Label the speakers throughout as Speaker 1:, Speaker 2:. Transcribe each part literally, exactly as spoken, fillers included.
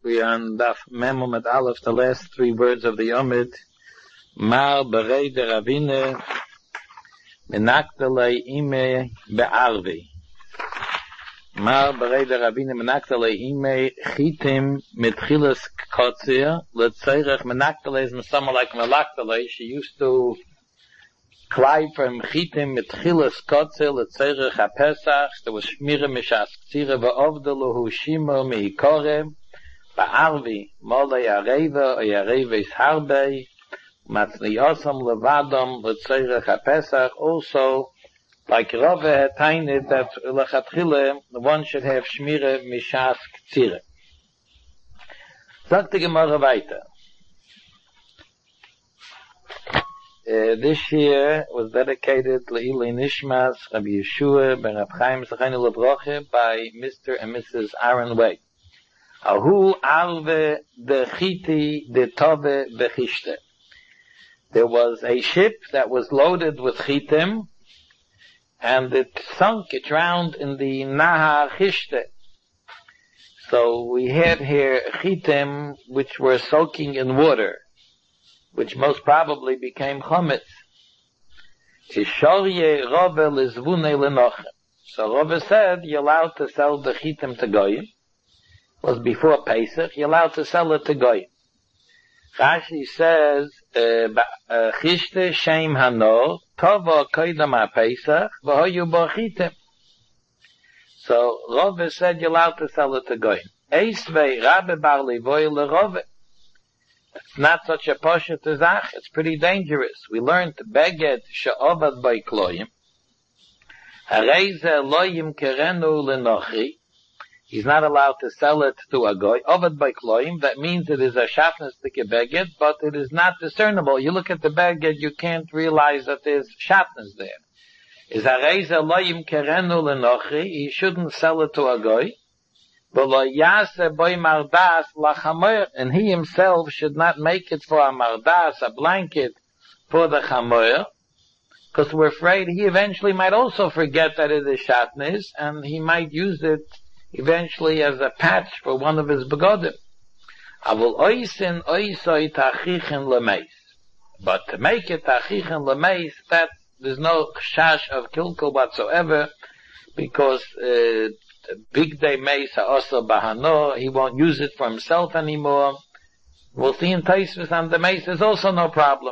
Speaker 1: We are on Daf Memo Med Aleph, the last three words of the Yomid. Mar berei de Ravine menaktelei ime be'arvi. Mar berei de Ravine menaktelei ime chitim mitchilas kotzir letzerech menaktelei is misama like melaktelei. She used to climb from chitim mitchilas kotzir letzerech haPesach. There was shmira mishas tzira ve'ovdelu shimo miikore. Ba'arvi, mola yareva, or yareva is harbe, matzliyosam levadam, l'tzerech haPesach. Also, like Rove had tained that lechatchile, one should have shmira mishas k'tzire. Sagt die Gemara weiter. Uh, this year was dedicated Le'ilei Nishmas Rabbi Yeshua ben Rab Chaim Zechanu Lebroche by Mister and Missus Aaron Way. Ahu alve de chiti de tove bechishte. There was a ship that was loaded with chitim, and it sunk, it drowned in the Nahar Chishte. So we had here chitim which were soaking in water, which most probably became chometz. Tishorye Rove lizvune lenochem. So Rove said, you're allowed to sell the chitim to goyim. Was before Pesach, you're allowed to sell it to Goyim. Rashi says, Chishte Shem Hanor, Tova Koidam HaPesach, V'hoyu Bo Chitim. So, Rove said you're allowed to sell it to Goyim. Eisvei Rabbe Bar Levoy LeRove. It's not such a poshet zach, it's pretty dangerous. We learned Beged She'ovad By Kloyim, Hareize Loyim Kerenu Lenochi. He's not allowed to sell it to a goy. Ovad by kloim, that means it is a shatnestik beged, but it is not discernible. You look at the beged, you can't realize that there's shatnes there. Is harei loyim kerenu lenochi, he shouldn't sell it to a goy. But lo yase boy mardas lachamoyer, and he himself should not make it for a mardas, a blanket for the chamoyer, because we're afraid he eventually might also forget that it is shatnes, and he might use it eventually as a patch for one of his begodim. Avol oisin oisoi tachichen lemeis. But to make it tachichen lemeis, that there's no chash of kilkel whatsoever, because uh, big day meis ha'osa bahano, he won't use it for himself anymore. We'll see in Taisvis and the meis, there's also no problem.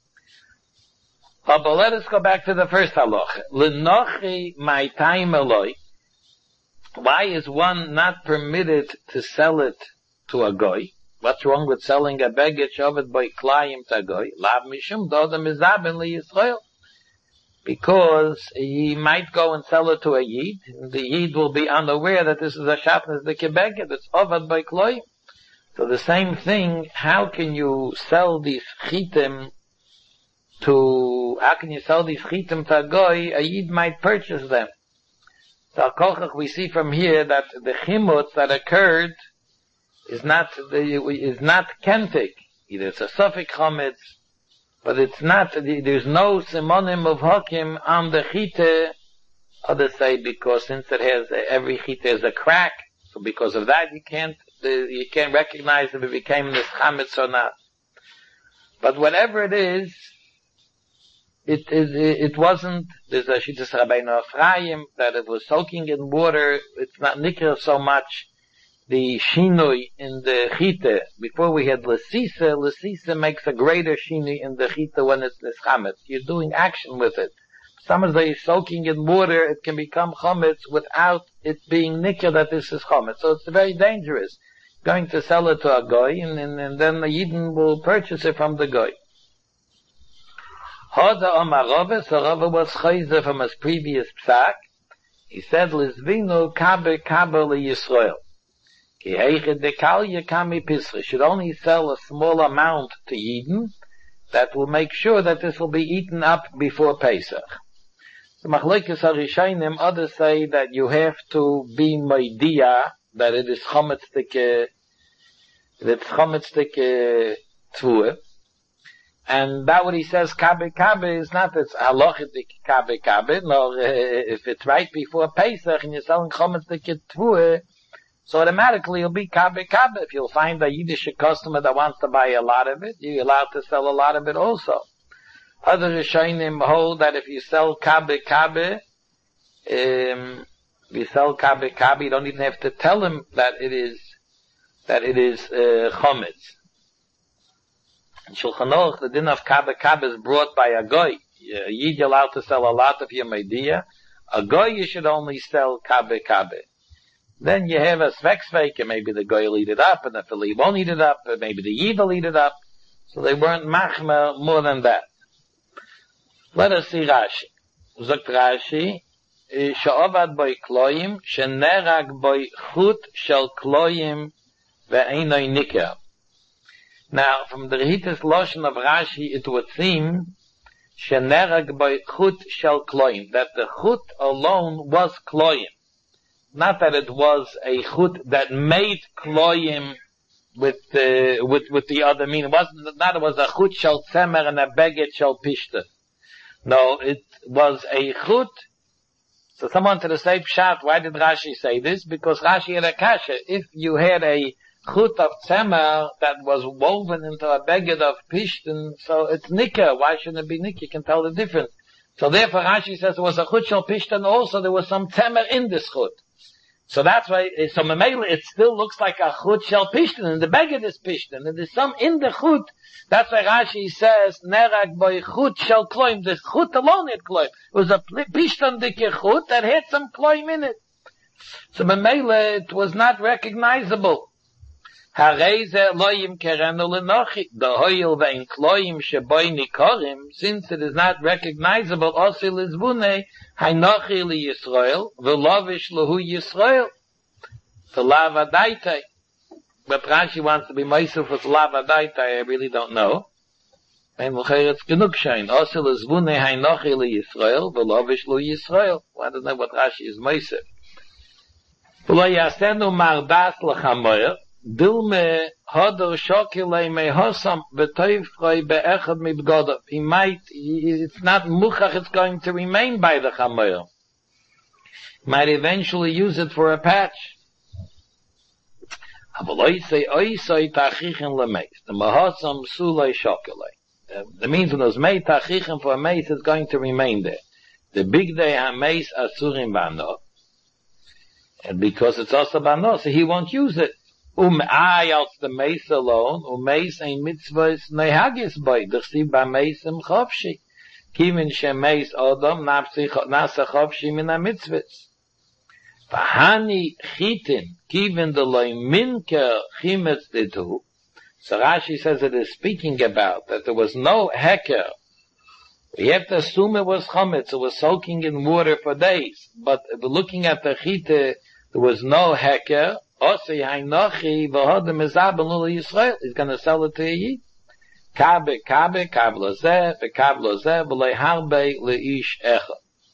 Speaker 1: But let us go back to the first halacha. L'nochi my time eloi. Why is one not permitted to sell it to a goy? What's wrong with selling a beged shovet by klayim to a goy? Lav mishum dodam izaben li Yisrael. Because he might go and sell it to a yid, and the yid will be unaware that this is a shatnes the kebeged, it's ovad by klayim. So the same thing, how can you sell these chitim to, how can you sell these chitim to a goy? A yid might purchase them. So Kochach, we see from here that the chimutz that occurred is not is not kentik. Either it's a suffix chometz, but it's not. There's no simonim of hakim on the chite. Others say because since it has every chite has a crack, so because of that you can't you can't recognize if it became this chometz or not. But whatever it is. It, it, it wasn't, there's a Shittas Rabbeinu Ephraim, that it was soaking in water, it's not nikra so much, the shinui in the chite. Before we had lesisa, lesisa makes a greater shinui in the chite when it's nischametz. You're doing action with it. Sometimes they soaking in water, it can become chometz without it being nikra that this is chometz. So it's very dangerous. Going to sell it to a goy, and, and, and then the yidden will purchase it from the goy. Hoda Omar Rove, so Rove was chayze from his previous psak. He said, Lizvinu kabe kabe li Yisrael. Ki heiche dekal yekami pisri. Should only sell a small amount to Yidden that will make sure that this will be eaten up before Pesach. The Machlokes HaRishayim, others say that you have to be moidia, that it is chometztike, that it's chometztike tvue. And that what he says, kabe kabe, is not it's halachitik kabe kabe, nor uh, if it's right before Pesach and you're selling chometz the ketvue, So automatically it'll be kabe kabe. If you'll find a Yiddish customer that wants to buy a lot of it, you're allowed to sell a lot of it also. Other Rishonim hold that if you sell kabe kabe, um, if you sell kabe kabe, you don't even have to tell him that it is, that it is, uh, chometz. In Shulchan Aruch, the din of kabe kabe is brought by a goy. A Yid you're allowed to sell a lot of your media. A goy you should only sell kabe kabe. Then you have a svek maybe the goy will eat it up, and the Philly won't eat it up, and maybe the Yid will eat it up. So they weren't machmer more than that. Let us see Rashi. Zokt Rashi, she'ovad boi kloim, she'nerag boi chut shel kloim ve'einoi niker. Now, from the Rehitas Loshen of Rashi, it would seem she'nerag boi chut shel kloim, that the chut alone was kloim. Not that it was a chut that made kloim with the, uh, with, with the other meaning. It wasn't, not it was a chut shel tzemer and a beged shel pishta. No, it was a chut. So someone to the same pshat, why did Rashi say this? Because Rashi had a kasha. If you had a chut of tzemer that was woven into a beged of pishtin, so it's nikah. Why shouldn't it be nikah? You can tell the difference. So therefore Rashi says it was a chut shel pishtin also, there was some tzemer in this chut. So that's why, so Mamela, it still looks like a chut shel pishtin, and the beged is pishtin, and there's some in the chut. That's why Rashi says, nerag boy chut shel kloim, the chut alone had kloim. It was a pishtin dike chut that had some kloim in it. So Mamela, it was not recognizable. Hareze loyim kerenu lenochi, the hoyil ve'in kloim sheboy nikorim, since it is not recognizable, osil izvune, hainochi li Yisrael, v'lovish lehu Yisrael, the lavadaitai. But Rashi wants to be meisel for lavadaitai, I really don't know. And l'cher it's genug shein, osil izvune, hainochi li Yisrael, v'lovish lehu Yisrael. I don't know what Rashi is meisel. V'lo yasenu mardas l'chamoyer, Dilme hodor shokilei mehosam v'toifroi be'echad mibgodav. He might, it's not muchach, it's going to remain by the chamoyer. He might eventually use it for a patch. Avaloi oisoi tachichin lemeis. The mehosam sulei shokilei. The means when those mei tachichin for a meis is going to remain there. The big day ha-meis asurim bano. And because it's also bano, so he won't use it. Um ay als the meis alone, um meis ein mitzvahs nehagis boy, d'chsiv ba meis im chofshi. Kimin she meis odom nasa chofshi min ha-mitzvahs. Vahani chitin, kiven de loy minker chimetz ditu. So Rashi says it is speaking about that there was no heker. We have to assume it was chometz, it was soaking in water for days. But looking at the chite, there was no heker. Osei hainochi v'hodem ezaben lula Yisrael. He's going to sell it to a Yid. Kabe, kabe, kabe lozeh, v'kabe lozeh, v'lei harbe leish echa.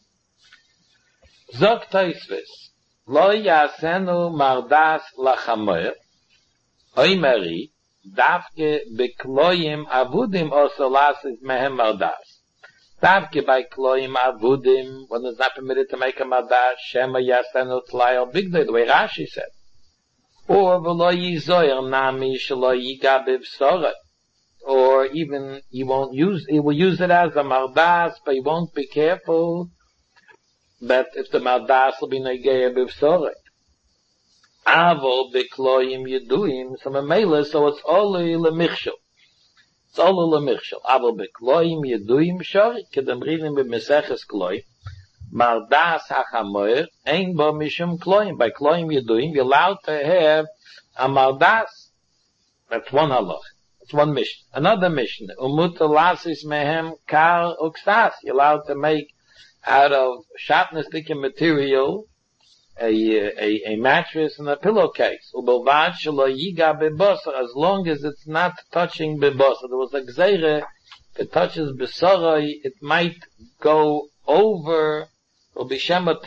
Speaker 1: Zok Tosfos, lo yasenu mardas lachamoyer, oimeri, davke bekloyim avudim oso lasis mehem mardas. Davke by kloyim avudim, when it's not permitted to make a mardas, shema yasenu tlai big day, the way Rashi said. Or v'lo yizoyer nami shelo yigabe v'sorah. Or even he won't use, he will use it as a mardas, but he won't be careful that if the mardas will be negeya b'v'sorah. Avol b'kloyim yeduim, so memela, so it's only lemichshel. It's only lemichshel. Avol b'kloyim yeduim shori, kedem ridim b'meseches kloyim. Mardas hachamoyer, ein bo mishum kloim. By kloim you're doing, you're allowed to have a mardas. That's one halach. That's one mission. Another mission. Umut lasis mehem kar uksas. You're allowed to make out of shatnestic material a, a, a mattress and a pillowcase. Ubelvad shelo yiga bebosar, as long as it's not touching bebosar. There was a gzeire, if it touches besorah, it might go over. We have to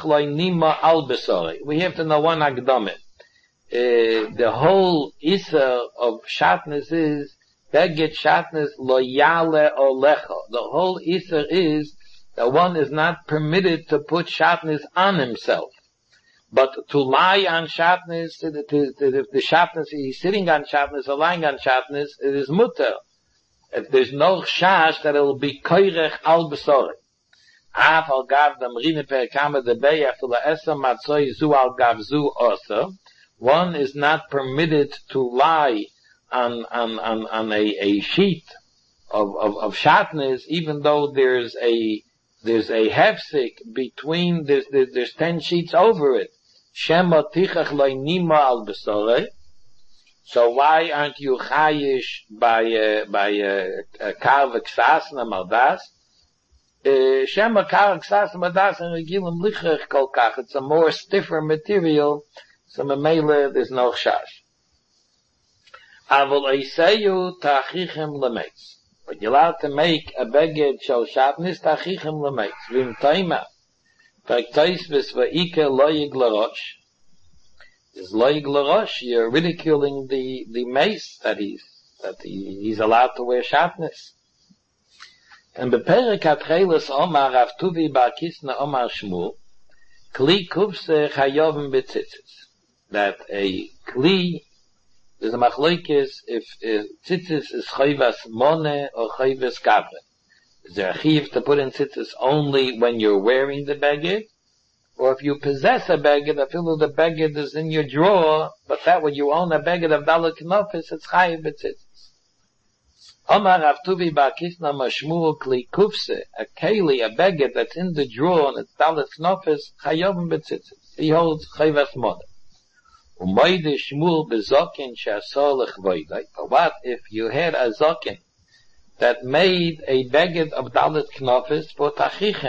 Speaker 1: know one agdame. Uh, the whole issa of shatnez is beged shatnez lo yale olecha. The whole issa is that one is not permitted to put shatnez on himself. But to lie on shatnez, to the, to, to the, the shatnez, he's sitting on shatnez or lying on shatnez, it is mutter. If there's no shash that it will be koirech al besore. Af al gav dem rine per kamer de bey after the esa matzoi zu al gav zu also. One is not permitted to lie on, on, on, on a, a sheet of, of, of shatnez, even though there's a, there's a hefsik between, there's, there's, there's ten sheets over it. Shema tichach loy nima al besore. So why aren't you chayish by, uh, by, uh, kar v'ksasna maldas? Shema kar v'ksasna maldas and regilim lichach kol kach. It's a more stiffer material. So memele, there's no chash. Avol eiseyu ta'achichem lemeitz. But you're allowed to make a beged shel shatnis ta'achichem lemeitz. Vim taima. V'aktais v'sva'ike loyig l'rosh. Is loyig l'rosh, you're ridiculing the, the mace that he's, that he, he's allowed to wear shatnis. And beperek atcheles omar Rav Tuvi bar Kisna omar Shmuel, kli kufse chayovim betzitzis. That a kli, there's a machlokes if, if tzitzis is chayvas mone or chayvas kavre. Is there a chiv to put in tzitzis only when you're wearing the beged? Or if you possess a beged, I feel the beged is in your drawer, but that when you own a beged of dalet knofis, it's chayiv b'tzitzis. Omar Rav Tuvi bar Kisna mashmur kli kufse, a keli, a beged that's in the drawer and it's dalet knofis, chayovim b'tzitzis. He holds chayvas mone. Umayde Shmuel bezokin she'asor lechvoidai. But what if you had a zokin that made a beged of dalet knofis for tachichem?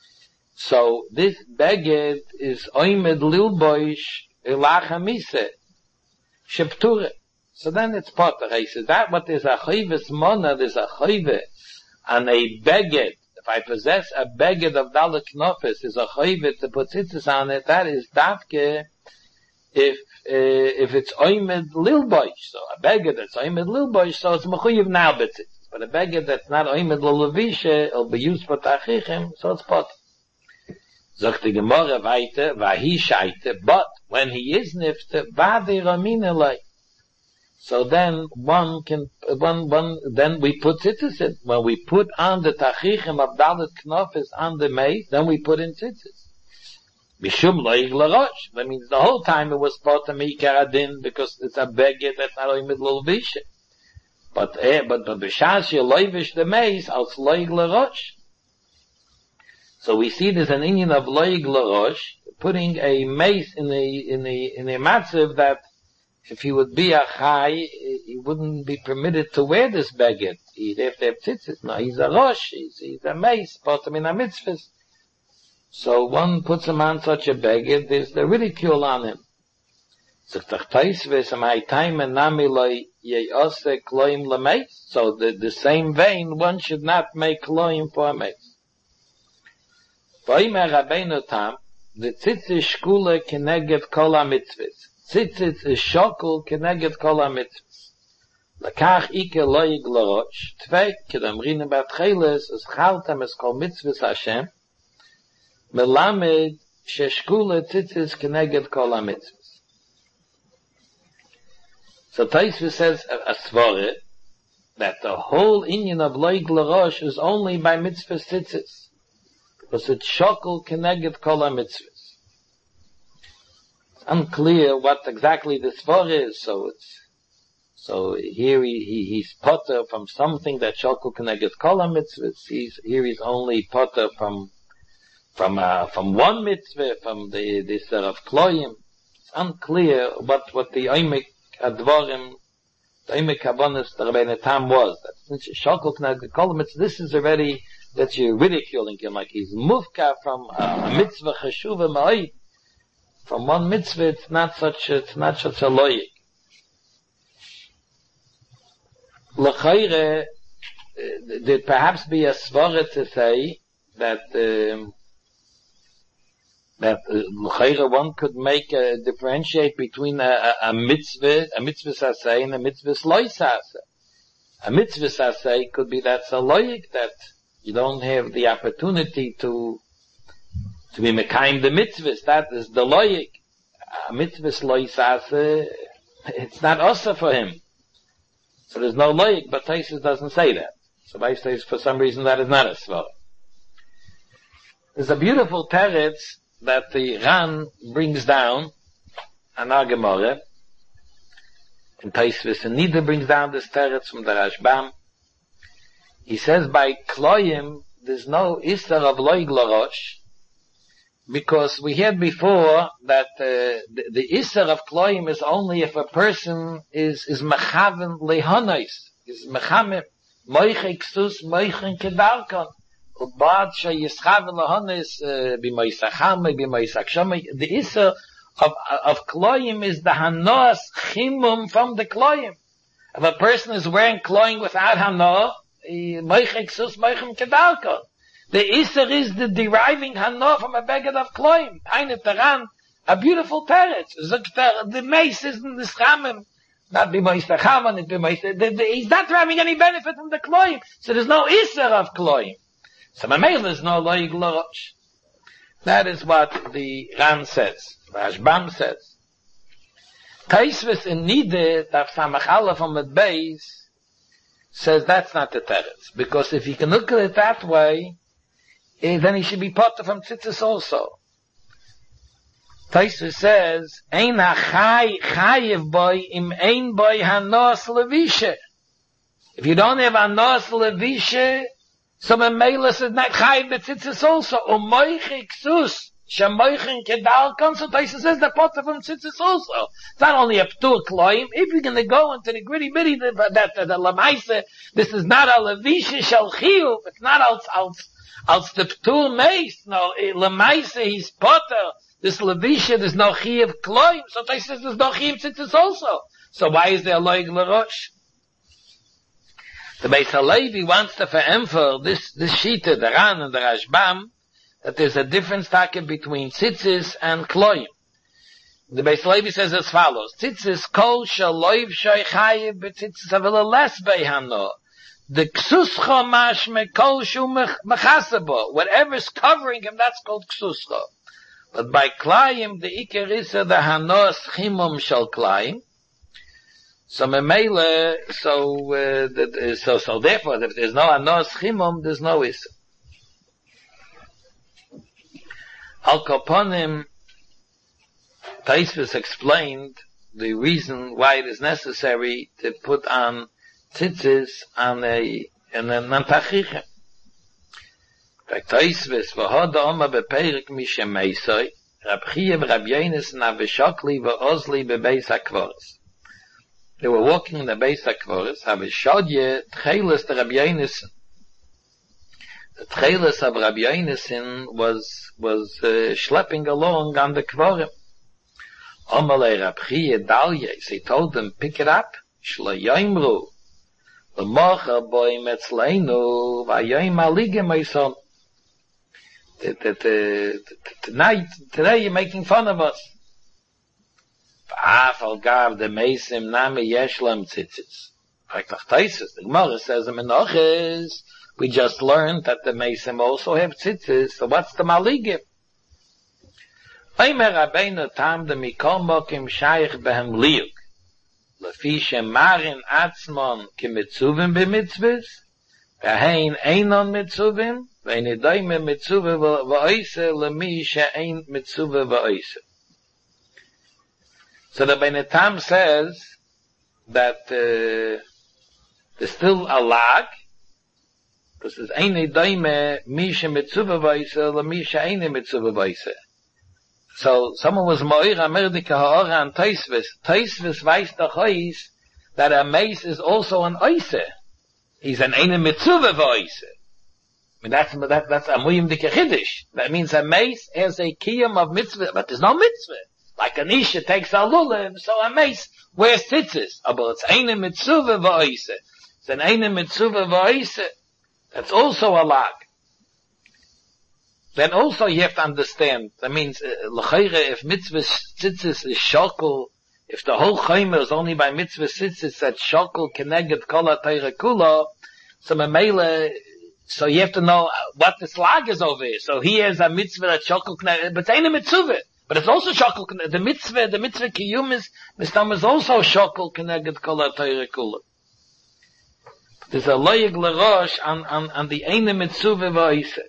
Speaker 1: So this beged is oimed lilboish ilachamise shepture. So then it's potter. He says that what is a chayves mona, there's a chayve and a beged. If I possess a beged of dalet knofis, is a chayve to put tzitzis on it. That is dafke. If uh, if it's oimed lilboish, so a beged that's oimed lilboish, so it's mechuyev now b'tzitzis. But a beged that's not oimed lilvishe, it'll be used for tachichem, so it's pot. Sagt die Gemara weiter, vahi shaite, but when he is nifte, vade raminelei. So then one can, one, one, then we put tzitzis in. When we put on the tachichem of dalet knofis on the mace, then we put in tzitzis. Mishum loig l'rosh. That means the whole time it was potter mikar adin because it's a beged that's not oimed lilvishe. But eh, but but b'shas you loivish the mace als loig l'rosh. So we see there's an inyan of loig l'rosh, putting a mace in a in a in a matzav that if he would be a chai, he wouldn't be permitted to wear this beged. He'd have to have tzitzis. No, he's a rosh, he's, he's a mace, potter min ha-mitzvahs. So one puts him on such a beged, there's the ridicule on him. So the, the same vein, one should not make kloim for a mace. The tzitzis shkule keneged kol ha-mitzvahs. Tzitzis is shokul keneged kol ha-mitzvahs. Lakach ike loig l'rosh. Tvei, kedamrine bat cheles, es chaltem es kol mitzvahs Hashem. Melamed sheshkule tzitzis keneged kol ha-mitzvahs. So Taisva says a, a svore that the whole inyan of loig l'rosh is only by mitzvahs tzitzis. Because it's shokul keneged kol ha-mitzvahs. It's unclear what exactly the svore is, so it's, so here he, he he's potter from something that shokul keneged kol ha-mitzvahs. He's, here he's only potter from From uh, from one mitzvah, from the this uh, of kloyim, it's unclear what what the oimek advarim, the oimek kavanas the Rabbeinu Tam was. That since shokul keneged kol mitzvah, this is already that you're ridiculing him, like he's mufka from uh, a mitzvah cheshuva ma'id. From one mitzvah, it's not such it's not such a loyik. L'chayre, uh, there'd perhaps be a svara to say that. Um, that uh, one could make a differentiate between a, a, a mitzvah, a mitzvah saseh and a mitzvah loy saseh. A mitzvah saseh could be that's a loyik, that you don't have the opportunity to to be mekayim the mitzvahs. That is the loyik. a mitzvahs loisase, it's not also for him. So there's no loik, but Taisus doesn't say that. So Bais says for some reason that is not a svara. There's a beautiful teretz that the Ran brings down, an Gemara, and Taisus and Nida brings down this teretz from the Rashbam. He says by Kloyim, there's no Isser of loig lorosh, because we heard before that uh, the, the Isser of Kloim is only if a person is, is mechaven lehonois, is mechamim, moiche ksus, moichen kedarkon, ubad she yischaven lehonois, b'moisachame, b'moisachshame. The Isser of, of Kloim is the hanos chimum from the Kloim. If a person is wearing Kloim without hanoah, moiche ksus, moichen kedarkon. The Isser is the deriving hanoah from a beged of Kloim. Eine Taran, a beautiful teretz. The mace isn't the schamim. Not be moistacham, not be moistacham. He's not deriving any benefit from the Kloim. So there's no Isser of Kloim. So Mamel is no loig lorosh. That is what the Ran says. Rashbam says. Taisvis in Nide, Daf Samach Aleph on the base, says that's not the teretz. Because if you can look at it that way, Eh, then he should be potter from tzitzis also. Taisus says, Ein hachai chayev boy im ein boy hanos levishe. If you don't have hanos levishe, so Memelis is not chayev betzitzis also. O moiche ksus, shemoichen kedalkon, so Taisus says the potter from tzitzis also. It's not only a ptur kloim. If you're going to go into the gritty bitty, that, that, the lamaise, this is not a levishe shel chiyuv, it's not als, als, Als the Ptur Meis, no, Lemaise, he's Potter, this Levisha, there's no Chiyuv Kloim, so they says there's no Chiyuv Tzitzis also. So why is there Loig L'Rosh? The Beis HaLevi wants to veremphasize this, this Shita, the Ran and the Rashbam, that there's a difference between Tzitzis and Kloim. The Beis HaLevi says as follows, Tzitzis kol shaloiv shoy chayiv b'tzitzis avila les beihano. The ksuscha mashme kol shu mechasabo. Whatever's covering him, that's called ksuscha. But by klayim, the iker is the hanos chimum shel klayim. So memele, so, uh, so, so therefore, if there's no hanos chimum, there's no is. Al koponim, Taisvis explained the reason why it is necessary to put on tzitzis on a, in a nantachiche. Like Taisvis, v'hoda oma beperik mishem meisoi, Rab Chiya v'Rab Yonis na v'shokli v'ozli b'beis hakvoros. They were walking in the beis hakvoros, ha-v'shodye tcheles the Rab Yonis. The tcheles of Rab Yonis was, was, uh, schlepping along on the kvorim. Omalei Rab Chiya dalye, so he told them, pick it up, shlo yoimru, l'mocha boi metzleinu, v'ayoim alige my son. Tonight, today you're making fun of us. V'af al gav de meisim nami yesh lam tzitzis. Like the Taisus, the Gemara says in Menachos, we just learned that the meisim also have tzitzis, so what's the maligim? Omer Rabbeinu tam de mikol mokim shaykh behem liuk. Lefi shemarin atzmon ki mitzuvim b'mitzvahs, v'hein einon mitzuvim, v'ein edoime mitzuvah v'oise lemi she'ein mitzuvah v'oise. So the Rabbeinu Tam says that uh, there's still a lag, because there's ein edoime mi she'mitzuvah v'oise lemi she'ein mitzuvah v'oise. So someone was Moira Merdika Ha'ora and Taisvis. Taisvis weiß doch heis that a mace is also an oise. He's an eine mitzvah v'oise. I mean, that's, that, that's a muyim dike chiddush. That means a mace has a kiyum of mitzvah, but there's no mitzvah. Like an isha takes a lulav, so a mace wears tzitzis. But it's eine mitzvah v'oise. It's an eine mitzvah v'oise. That's also a lag. Then also you have to understand, that means, l'chayre, if mitzvah tzitzis is shokol, if the whole chaymer is only by mitzvah tzitzis, that shokol keneged kol ha'teire kula, so memele, so you have to know what this lag is over here. So he has a mitzvah that shokol keneged, but it's ain't a mitzvah. But it's also shokol, the mitzvah, the mitzvah kiyum is, mistam is also shokol connected kol ha-Torah kula. There's a loyeg l'rosh on, on, on the eine mitzvah v'oise.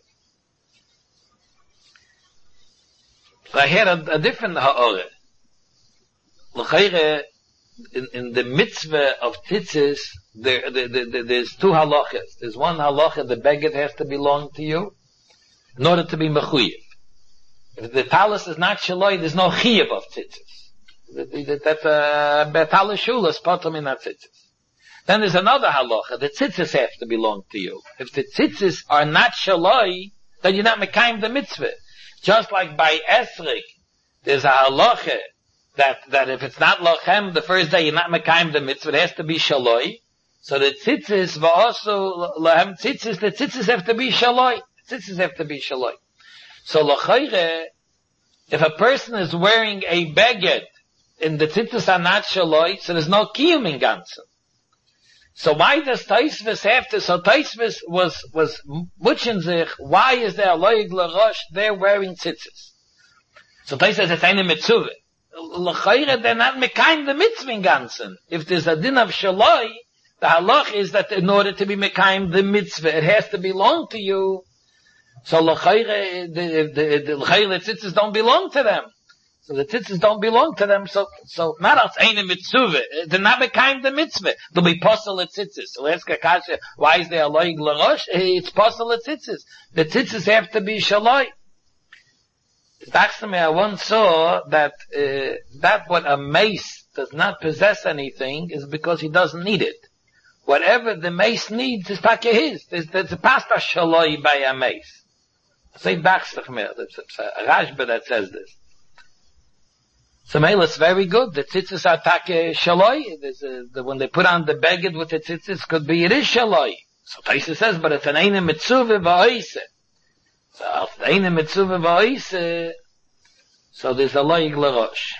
Speaker 1: So I had a, a different ha'oreh. L'chayre, in, in the mitzvah of tzitzis, there, there, there, there's two halachas. There's one halacha, the beged has to belong to you, in order to be mechuyev. If the talis is not shaloi, there's no chiyuv of tzitzis. That's a betalis shula, spotum in that tzitzis. Then there's another halacha, the tzitzis have to belong to you. If the tzitzis are not shaloi, then you're not mekayim the mitzvah. Just like by esrik, there's a halacha, that, that if it's not lochem, the first day you're not mekayim the mitzvah, it has to be shaloi. So the tzitzis, also lahem tzitzis, the tzitzis have to be shaloi. The tzitzis have to be shaloi. So l'chayre, if a person is wearing a beged, and the tzitzis are not shaloi, so there's no kiyum in ganzen. So why does Taisvis have to, so Taisvis was, was mutchen sich, why is there a loyeg l'rosh, they're wearing tzitzis? So Taisvis says it's eine mitzvah. L'chayre, they're not mekayim the mitzvah in ganzen. If there's a din of shaloi, the halach is that in order to be mekayim the mitzvah, it has to belong to you. So l'chayre, the, the, the, l'chayre, the tzitzis don't belong to them. So the tzitzis don't belong to them, so, so, not als eine mitzvah. They're not mekayim the mitzvah. They'll be posel at tzitzis. So ask a kasha, why is there a loyeg l'rosh? It's posel at tzitzis. The tzitzis have to be shaloi. I once saw that, uh, that what a mace does not possess anything is because he doesn't need it. Whatever the mace needs is taka his. There's, there's a pasta shaloi by a mace. Say Dachstachmer. It's a Rashba that says this. So Mela, it's very good. The tzitzis are take shaloi. The, when they put on the beged with the tzitzis, could be it is shaloi. So Taisa says, but it's an eine mitzvah v'oise. So auf the eine mitzvah v'oise, so there's a loyeg l'rosh.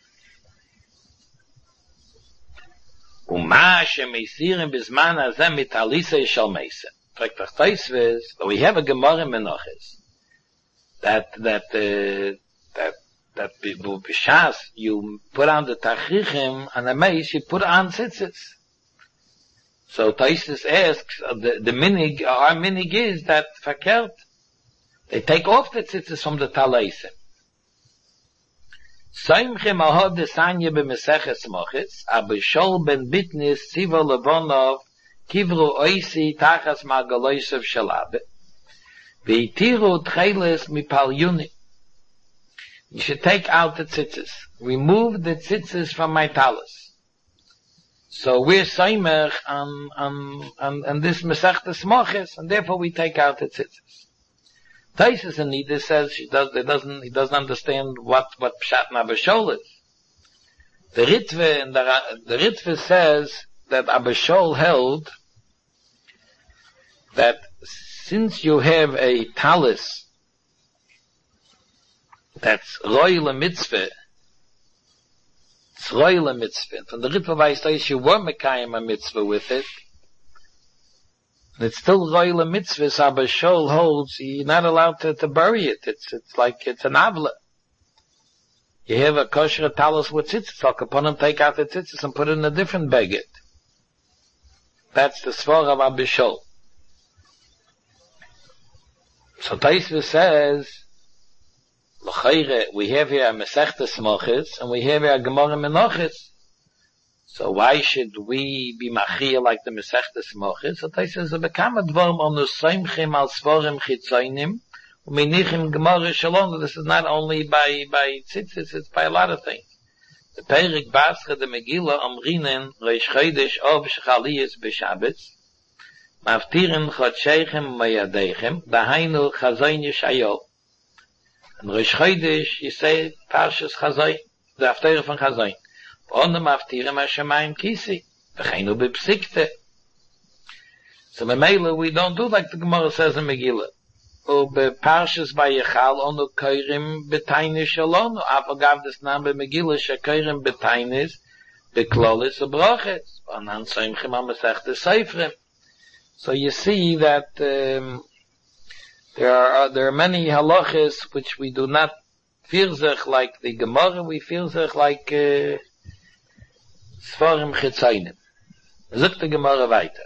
Speaker 1: Uma shemeisirim bizman hazeh mitalisa shel meisa. Fragt doch Taisvis, but we have a Gemara in Menachos that that uh, that that b'shas you put on the tachrichim and a meis you put on tzitzis. So Taisvis asks, uh, the the minig, our minig is that verkehrt. They take off the tzitzis from the taleisim. Soimchim ahod desanye b'meseches mochis, abishol ben bitnis tziva levonov kivru oisi tachas magaloisev shalabe, v'itiru tcheles mipal yuni. You should take out the tzitzis. Remove the tzitzis from my talis. So we're soimach on, on, on, on this mesechtes mochis, and therefore we take out the tzitzis. Taisus and Nida says she does, he doesn't, he doesn't understand what, what Pshat Abishol is. The Ritve, and the, the Ritve says that Abishol held that since you have a talis that's royal mitzvah, it's royal mitzvah. From the Ritve weiß you were mekayim a mitzvah with it. It's still royal mitzvah, Abishol holds, you're not allowed to, to bury it. It's, it's like, it's an avla. You have a kosher talis with tzitzis, so upon him take out the tzitzis and put it in a different beged. That's the svar of Abishol. So Taisva says, L'chayre, we have here a Mesechtes Mochis, and we have here a Gemara Menachos. So why should we be machir like the Mesechtes Mochis? So Taisva says, Bekam advorm onu soimchim al svorim chitzoinim, uminichim Gemara Shalom. This is not only by, by tzitzis, it's by a lot of things. The Perik Bascha de Megillah omrinen Reish Chodesh Ov Shechaliyas B'Shabbatz, Mavtirin Chodshechem Mayadechem, Dahainu Chazoin Yeshayahu. And Reish Chodesh, you say Parshas Chazoin, the Haftarah von Chazoin. On the Mavtirim HaShamayim Kisi, Dahainu B'Psikte. So Memela, we don't do like the Gemara says in Megillah. Ube Parshas Vayechal onu koirim betainis shalonu. Afagav des nam be Megillah shekoirim betainis beklolis ubroches. Anan soimchim ha-mesechtes seifrim. So you see that um, there are there are many halachas which we do not feel sich like the Gemara, we feel sich like uh, Sfarim Chitzaynim. Zogt the Gemara weiter.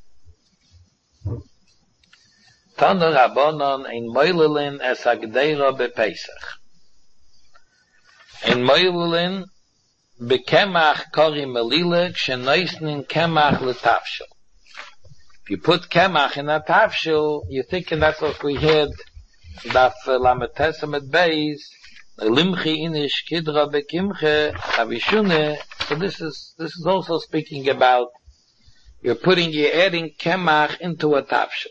Speaker 1: Tana Rabbanon ein Meulelin es Agdeira bePesach. Ein Meulelin bekemach kori melile ksheneisnin kemach letafshel. If you put kemach in a tafshel, you're thinking that's what we had daf lametesamet beis limchi inish kidra bekimche avishune. So this is this is also speaking about you're putting you're adding kemach into a tafshel.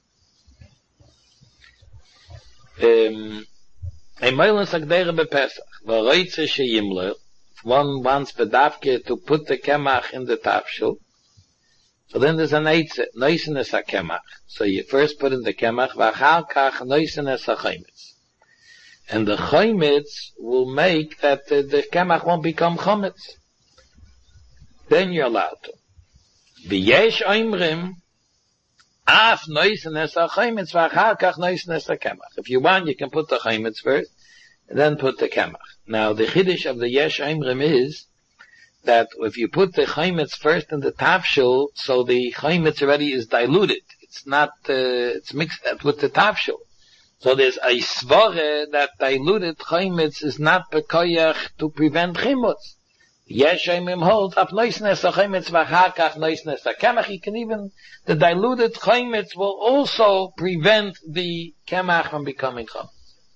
Speaker 1: Um, a meilen sagdere bePesach. V'roitze sheyimler. One wants bedavke to put the kemach in the tafshel. So then there's an eitze, noisenes a kemach. So you first put in the kemach, v'achar kach noisenes a chaymitz. And the chaymitz will make that uh, the kemach won't become chametz. Then you're allowed to. V'yesh oimrim, af noisenes a chaymitz, v'achar kach noisenes a kemach. If you want, you can put the chaymitz first, and then put the kemach. Now, the chiddush of the Yesh Oimrim is that if you put the chaymitz first in the tafshel, so the chaymitz already is diluted. It's not, uh, it's mixed with the tafshel. So there's a svare that diluted chaymitz is not bekoyach to prevent chimutz. Yesh Oimrim holds up noisnes a chaymitz v'achar kach noisnes a kemach. You can even, the diluted chaymitz will also prevent the kemach from becoming chametz.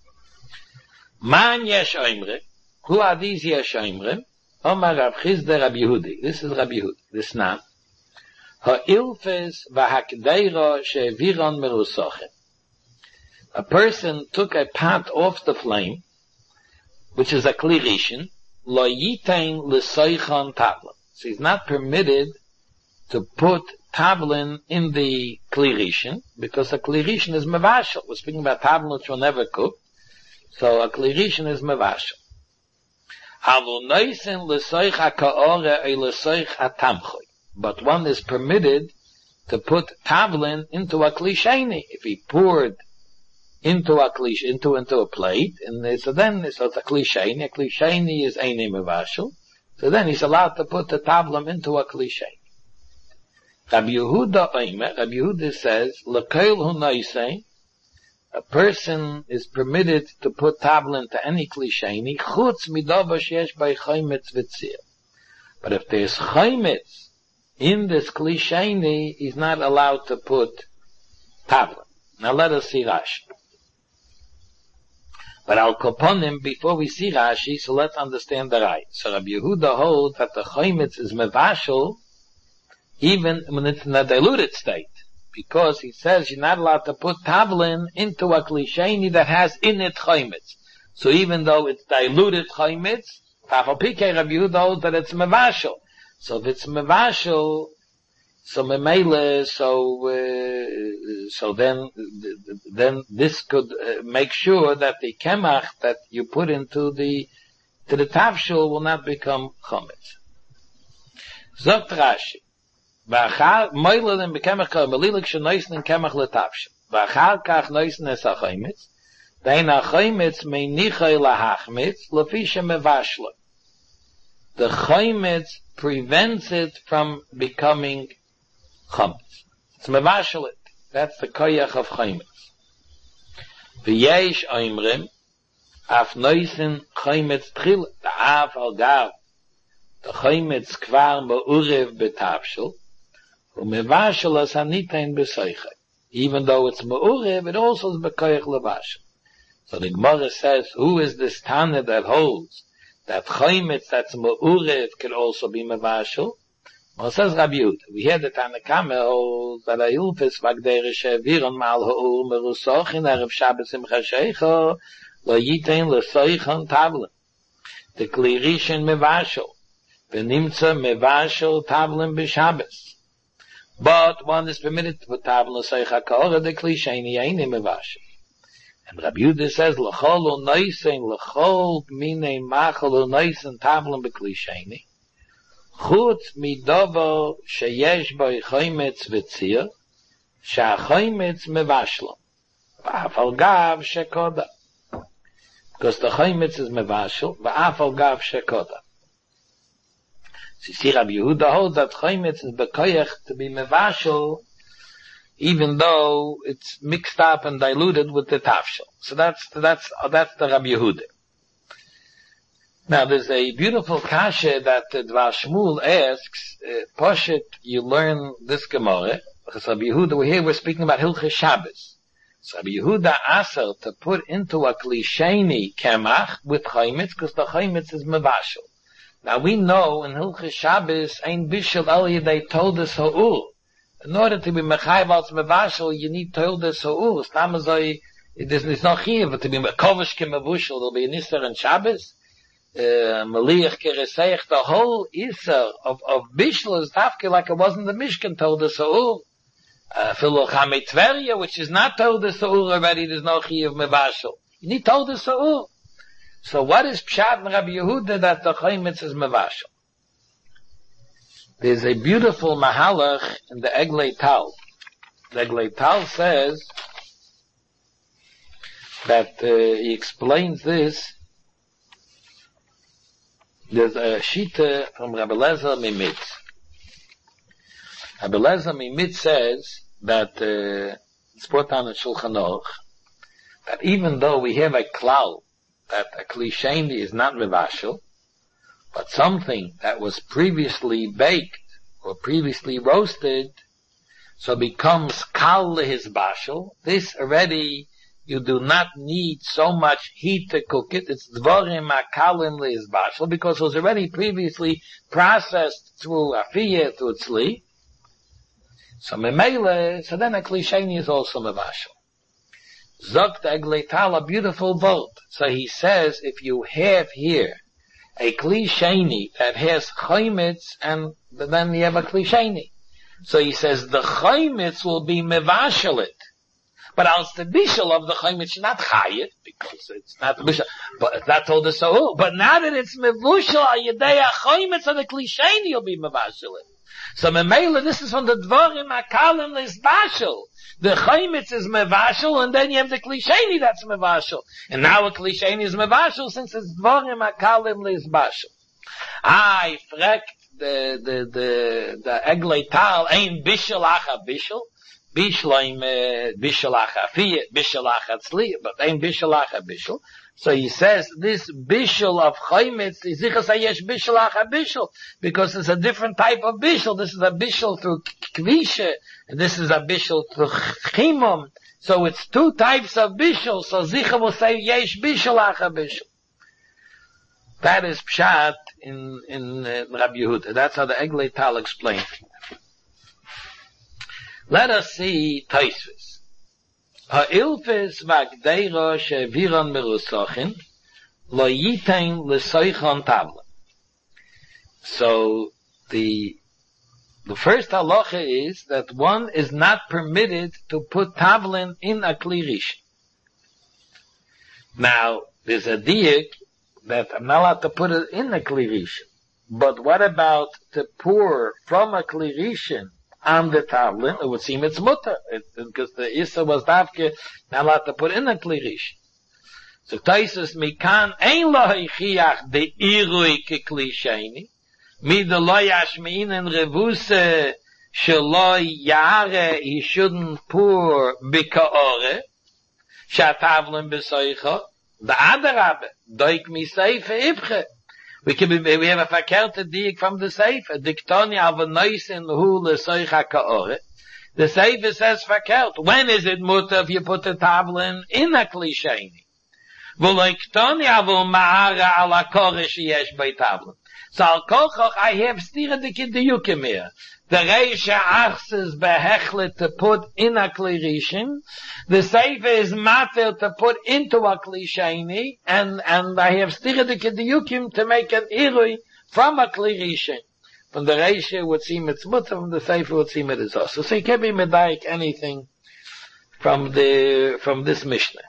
Speaker 1: Man Yesh Oimre. Who are these Yesh Oimre? Omar Rav Chizda Rabbi Yehudi. This is Rabbi Yehudi. This now. Ha'ilfes v'hakdeira she'viron merusochem. A person took a pot off the flame, which is a kli rishon, lo yitain l'soichon tavlin. So he's not permitted to put tavlin in the kli rishon, because a kli rishon is mevashel. We're speaking about tavlin which will never cook. So a kli rishon is mevashel. But one is permitted to put tavlin into a kli sheni. If he poured into a kli, into, into a plate, and so then, so it's a kli sheni. A kli sheni is eine mevashel. So then he's allowed to put the tavlin into a kli sheni. Rabbi Yehuda Oimer, Rabbi Yehuda says, l'koil hu noisei, a person is permitted to put tavlin to any kli sheni, chutz midava sheyesh by chaymitz v'tzir. But if there's chaymitz in this kli sheni, he's not allowed to put tavlin. Now let us see Rashi. But I'll upon him before we see Rashi, so let's understand the right. So Rabbi Yehuda holds that the chaymitz is mevashel even when it's in a diluted state. Because he says you're not allowed to put tavlin into a kli sheni that has in it chaymitz. So even though it's diluted chaymitz, Tafal Pikei Rabbi Yehuda holds that it's mevashel. So if it's mevashel, so memele, so uh, so then then this could uh, make sure that the kemach that you put into the to the tafshel will not become chametz. Zogt Rashi. V'achar moilelin bekemach melilik shenoisnin kemach letafshel. V'achar kach noisnin es hachaymitz. Dein hachaymitz meinichai lahachmitz lefi shemevashlo. The chaymitz prevents it from becoming chametz. It's mevashel it. That's the koyach of chaymitz. V'yesh oimrim af noisin chaymitz tchil the af al gav the chaymitz kvar meurev betafshel. Even though it's ma'urev, it also is bekoyach levashel. So the Gemara says, who is this Tana that holds that chaymitz that's ma'urev can also be mevashel? Well, it says Rabbi Yehuda. We hear the Tana Kame holds that a hilfes vagdere sheviron mal ha'ur merusoch in erev Shabbos simcha shecha lo yitein l'soichon tavlin. The kli rishon mevashel. V'nimtza mevashel tavlin b'Shabbos. But one is permitted to put tavlin l'soicha ka'ora the kli sheni yaini mevashel. And Rabbi Yehuda says l'chol u'noisen l'chol minei machal u'noisen tavlin b'kli sheni. Chutz midovo sheyesh boi chaymetz v'tzir, sha'chaymetz mevashlo, v'afal gav shekoda. because the chaymitz is mevashel, va'afal gav shekoda. So you see, Rabbi Yehuda holds that chaymitz is bekoyach to be mevashel, even though it's mixed up and diluted with the tafshel. So that's, that's, that's the Rabbi Yehuda. Now there's a beautiful kasha that uh, Dvar Shmuel asks, uh, Poshet, you learn this Gemara, because Rabbi Yehuda, we're here, we're speaking about Hilchos Shabbos. So Rabbi Yehuda aser to put into a klisheni kemach with chaymitz, because the chaymitz is mevashel. Now we know in Hilchos Shabbos, ein bishul el yedei toldes ha'ul. In order to be mechayev als mevashel, you need toldes ha'ul. Stamazoi, there's no chiv, to be kovish kemevushel, there'll be an Isser and Shabbos. Uh, Maliach kereseich, the whole Isser of, of bishul is tafke like it wasn't the Mishkan toldes ha'ul. Uh, Filochame Tveria, which is not toldes ha'ul already, there's no chiv mevashel. You need toldes ha'ul. So what is Pshat and Rabbi Yehuda that the chaymitz is mevashel? There's a beautiful mahalach in the Eglei Tal. The Eglei Tal says that uh, he explains this. There's a shita from Rabbi Lezer Mimitz. Rabbi Lezer Mimitz says that uh, it's brought down in Shulchan Aruch that even though we have a klal that a klisheni is not mevashel, but something that was previously baked or previously roasted, so becomes kal lehizbashel. This already, you do not need so much heat to cook it. It's dvorim akalim lehizbashel, because it was already previously processed through afiyah, through tzli. So memele, so then a klisheni is also mevashel. Zogt Eglei Tal, a beautiful vote. So he says, if you have here a klisheni that has chaymitz, and then you have a klisheni. So he says the chaymitz will be mevashel it. But als the bishul of the chaymitz is not chayit, because it's not bishul, but it's not told us so. But now that it's mevushel, al yedei chaymitz of the klisheni will be mevashel it. So memela, this is from the dvorim akalim lisbashel. The chaymitz is mevashel, and then you have the klisheni that's mevashel. And now a klisheni is mevashel since it's dvorim akalim lisbashel. I frek the the the the Eglei Tal ein bishel acha bishel. Bishloim bishel acha fiyah, bishel acha tzli, but ein bishel acha bishel. So he says this bishul of chaymitz is sicher sayesh bishul acha bishul, because it's a different type of bishul. This is a bishul through kvishe, and this is a bishul through chimum. So it's two types of bishul. So sicher will say yesh bishul acha bishul. That is pshat in in uh, Rabbi Yehuda. That's how the Eglei Tal explains. Let us see Tosfos. Ha'ilfes v'agdeira she'viran merusachin lo yitein l'soichon tavla. So the the first halacha is that one is not permitted to put tavlin in a kli rishon. Now there's a diuk that I'm not allowed to put it in a kli rishon. But what about to pour from a kli rishon on the tavlin? It would seem it's mutter, it, because the Issa was davke not allowed to put in a kli rishon. So Taisus mikan ein lo hichiach de irui ke kli sheni, mi de lo yashmein en revuse shelo yare, he shouldn't pour bikaore, shatavlin besoicha, the adarabe, doik mi seife ibche. We can be, we have a verkehrte diik from the Seifer. Diktoni av a noisin hu lesoicha kaore. The Seifer says verkehrt. When is it mutter if you put the tavlin in a klisheni? V'loiktoni av a ma'ara ala kore sheyesh by tavlin. So al kochoch I have stira dike diyukim here. The Reisha achses behechlet to put in a kli rishon. The Seifer is matter to put into a kli sheni, and and I have stira the kediyukim to make an irui from a kli rishon. From the Reisha would seem it's mutter, from the Seifer would seem it is also. So you can't be medayik anything from the from this Mishnah.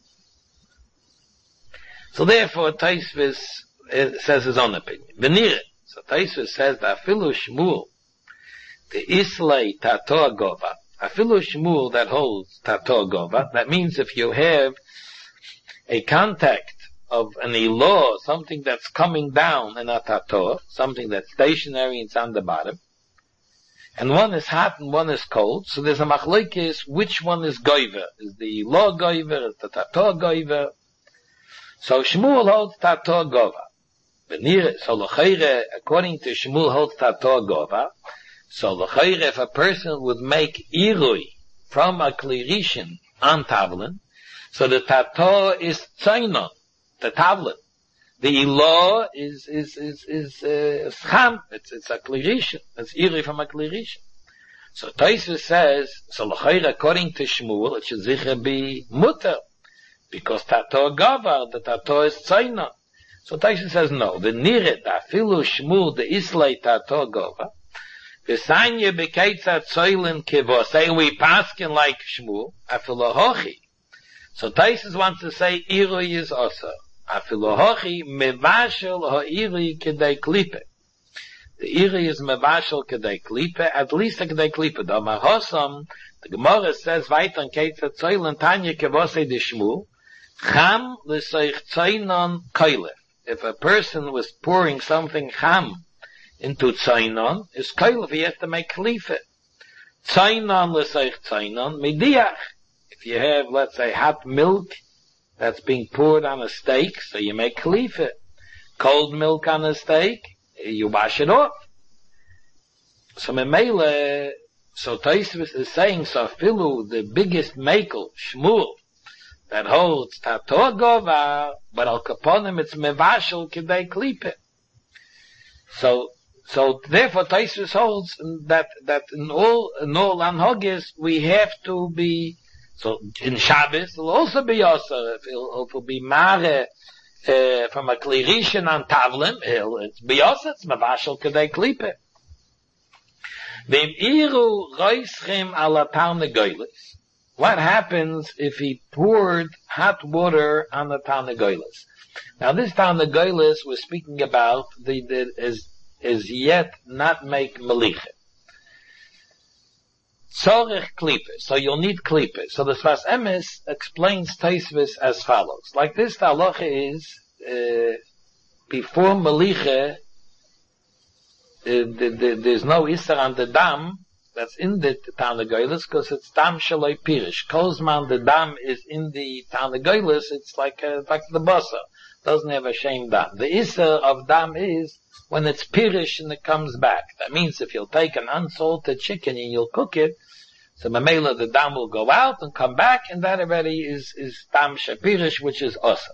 Speaker 1: So therefore Tosfos says his own opinion. Venire. So Tosfos says that afilu Shmuel, the Islay Tator Gova, afilu Shmuel that holds Tator Gova, that means if you have a contact of an ilah, something that's coming down in a tator, something that's stationary and it's on the bottom. And one is hot and one is cold. So there's a machlokes which one is goiver. Is the ilah goiver? Is the tator goiver? So Shmuel holds tator gova. So l'chayre, according to Shmuel holds tator gova. So l'chayre, if a person would make irui from a klirishin on tavlin, so the tator is tzainon, the tavlin. The ilah is, is, is, is, uh, scham. It's, it's a klirishin. It's irui from a klirishin. So Tosfos says, so l'chayre, according to Shmuel, it should sicher be mutter. Because tator gavar, the tator is tzainon. So Tosfos says no. The niret, afilu Shmuel, the islay tator gavar, v'sanye b'keitza tzoylin kivos. Say we paskin like Shmuel, afilu hochi. So Tosfos wants to say irui is also. Afilu hochi mevashel ha'irui kedei klipe. The irui is mevashel kedei klipe, at least a kedei klipe. The mahosam, the Gemara says, weiter in keitza tzoylin tanya kivosei de Shmuel, cham l'soich tzainon koilef. If a person was pouring something cham into tzainon, is koilef, he has to make klife. Tzainon l'soich tzainon mediach. If you have, let's say, hot milk that's being poured on a steak, so you make klife. Cold milk on a steak, you wash it off. So memele, so Tosfos is saying, so filu, the biggest makel, Shmuel, that holds tator gova, but al kaponim it's mevashel kidei klipe. So, so therefore Tosfos holds that, that in all, in all anhogis we have to be, so in Shabbos it'll also be also, if it'll, it'll be mare, uh, from a klirishin on tavlim, it's biyasa, it's mevashel kidei klipe. V'im iru roischim ala tarnegoyles. What happens if he poured hot water on the tarnegoyles? Now this tarnegoyles we're speaking about, the, the, is, is yet not make melicha. Tzorech klipe. So you'll need klipe. So the Sfas Emes explains Tosfos as follows. Like this, the halacha is, uh, before melicha, uh, the, the, there's no isser on the dam that's in the tarnegoyles because it's dam shaloi pirish. Kozman the dam is in the tarnegoyles, it's like uh, like the basa. Doesn't have a shame dam. The isser of dam is when it's pirish and it comes back. That means if you'll take an unsalted chicken and you'll cook it, so mamela the dam will go out and come back, and that already is is dam shapirish, which is awesome.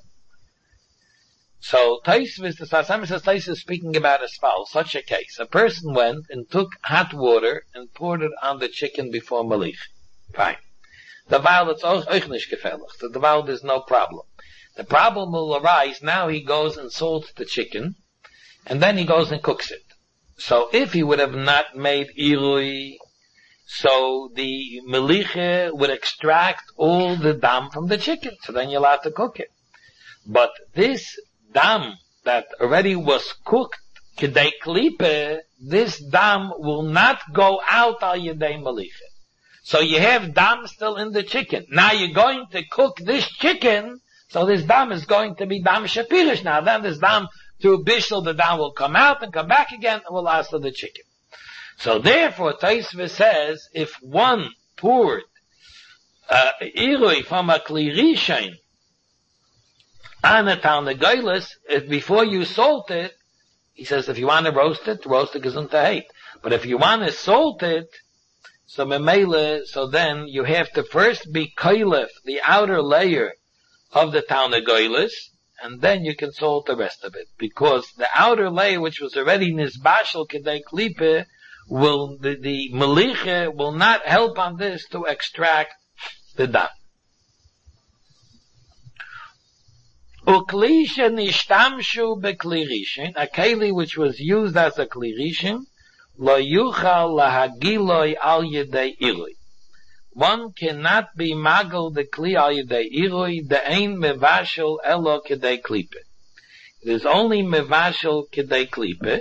Speaker 1: So Tosfos, the Sfas Emes says Tosfos is speaking about as follows, such a case. A person went and took hot water and poured it on the chicken before malich. Fine. The Wahl it's euch nicht gefällig. The Wahl there's no problem. The problem will arise, now he goes and salts the chicken, and then he goes and cooks it. So if he would have not made irui, so the melicha would extract all the dam from the chicken, so then you're allowed to cook it. But this dam that already was cooked, kedei klipe, this dam will not go out al yedei melicha. So you have dam still in the chicken. Now you're going to cook this chicken, so this dam is going to be dam shapirish now. Then this dam, through bishul, the dam will come out and come back again and will answer the chicken. So therefore, Tosfos says, if one poured uh, irui from a klirishin on a tarnegoyles, if before you salt it, he says if you want to roast it, roast it gesund to hate. But if you want to salt it, so memele, so then you have to first be koilef, the outer layer of the tarnegoyles, and then you can salt the rest of it. Because the outer layer, which was already nisbashel kedei klipe, will, the, the melicha will not help on this to extract the dam. Uklisha nishtamshu beklirishin, a keli which was used as a klirishin, lo yuchal lahagiloi al yedei irui. One cannot be magel the kli al yedei irui, the ein mevashel elo kedei klipe. It is only mevashel kedei klipe.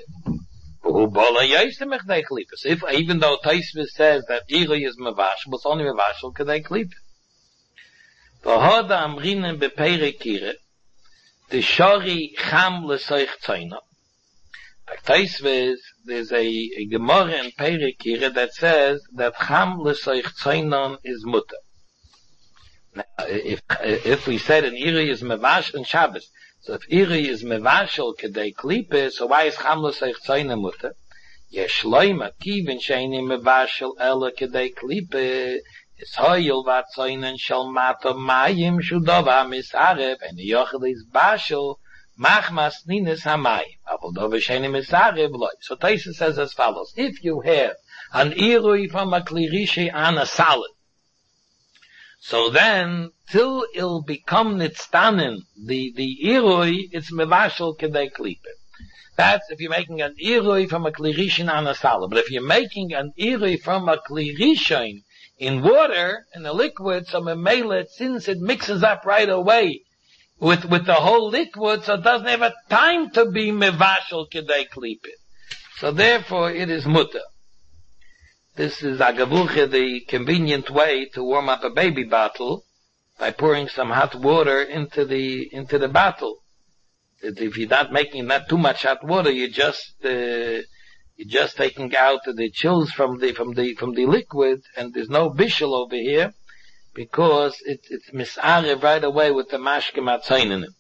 Speaker 1: So if, even though Tosfos says that irui is mevashel, it's only mevashel kedei klipe. V'hoda amrinen bepeire kire. the shori cham l'soich tzoina. Like Taisviz, there's a, a Gemara in Perek here that says that cham l'soich tzoinon is mutter. Now, if, if we said an iri is mevash and Shabbos, so if iri is mevashel kedei klipe, so why is cham l'soich tzoinon mutter? Yesh loima kivin sheini mevashel ela kedei klipe, is hoyel vat tzoinon shel mato mayim shudova misarev, and the yochel is bashel, machmas ninis hamayim. Avodah v'sheni misarev loy. So Taisa says as follows: if you have an irui from a klirishi on a salad, so then till it'll become nitztanin, the the irui, it's mevashel kedei klipe. That's if you're making an irui from a klirishin on a salad. But if you're making an irui from a klirishin in water, in a liquid, so memela, since it mixes up right away with with the whole liquid, so it doesn't have a time to be mevashel kedei klipe. So therefore, it is mutter. This is agavuche, the convenient way to warm up a baby bottle by pouring some hot water into the into the bottle. If you're not making not too much hot water, you're just uh, you're just taking out the chills from the from the from the liquid, and there's no bishul over here because it, it's misarev right away with the mashke matzayin in it.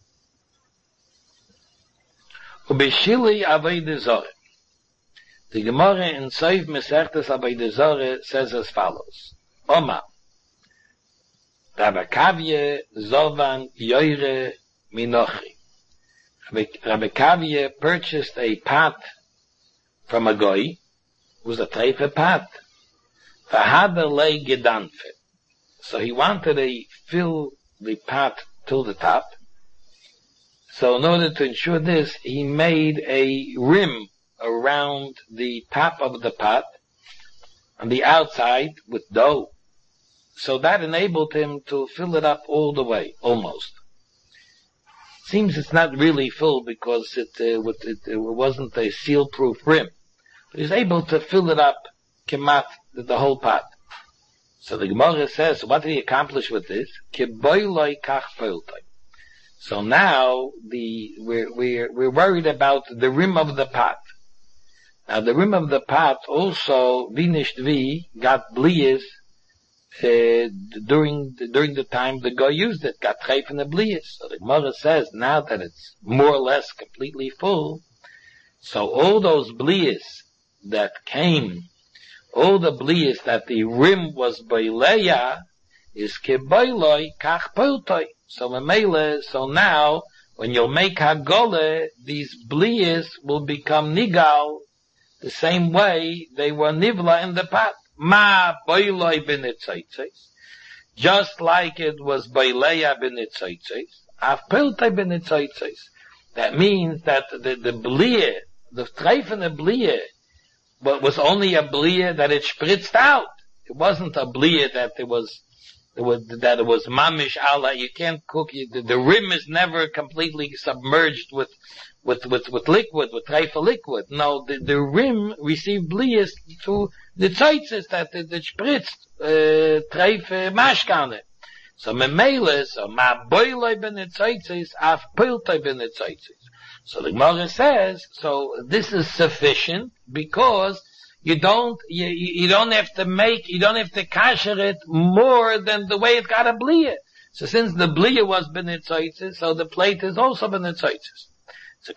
Speaker 1: Ubeshili avodah zarah. The Gemara in Seif Mesechtes Avodah Zarah says as follows: Oma, Rabbi Kavye Zovan Yoire Minochi. Rabbi Kavye purchased a pot from a goy, who's a treife pot, Vahada lei gedanfe. So he wanted to fill the pot till the top. So in order to ensure this, he made a rim around the top of the pot on the outside with dough. So that enabled him to fill it up all the way, almost. Seems it's not really full because it, uh, with it, it wasn't a seal-proof rim. But he's able to fill it up, kemat, the whole pot. So the Gemara says, what did he accomplish with this? Keboiloi kach feiltoi. So now the we're we're we're worried about the rim of the pot. Now the rim of the pot also vinished vi got blias uh, during the, during the time the guy used it, got treif in the blias. So the Gemara says now that it's more or less completely full, so all those blias that came, all the blias that the rim was beileya is kebailoi kach peltoi. So memele, so now when you'll make hagole, these blias will become nigal the same way they were nivla in the pot. Ma boiloi b'nitzotzes. Just like it was boileya b'nitzotzes, af peltei b'nitzotzes. That means that the, the blia, the treifene blia, but was only a blia that it spritzed out. It wasn't a blia that it was, it was that it was mamish Allah. You can't cook it. The, the rim is never completely submerged with with with with liquid, with treifa liquid. No, the, the rim received blias to the tzotzes that it, it spritzed uh, treifa mashkane. So memele, so ma boiloi b'nitzotzes, af piltoi b'nitzotzes. So the Gemara says, so this is sufficient because you don't, you, you don't have to make, you don't have to kasher it more than the way it got a blia. So since the blia was b'nitzotzes, so the plate is also b'nitzotzes. So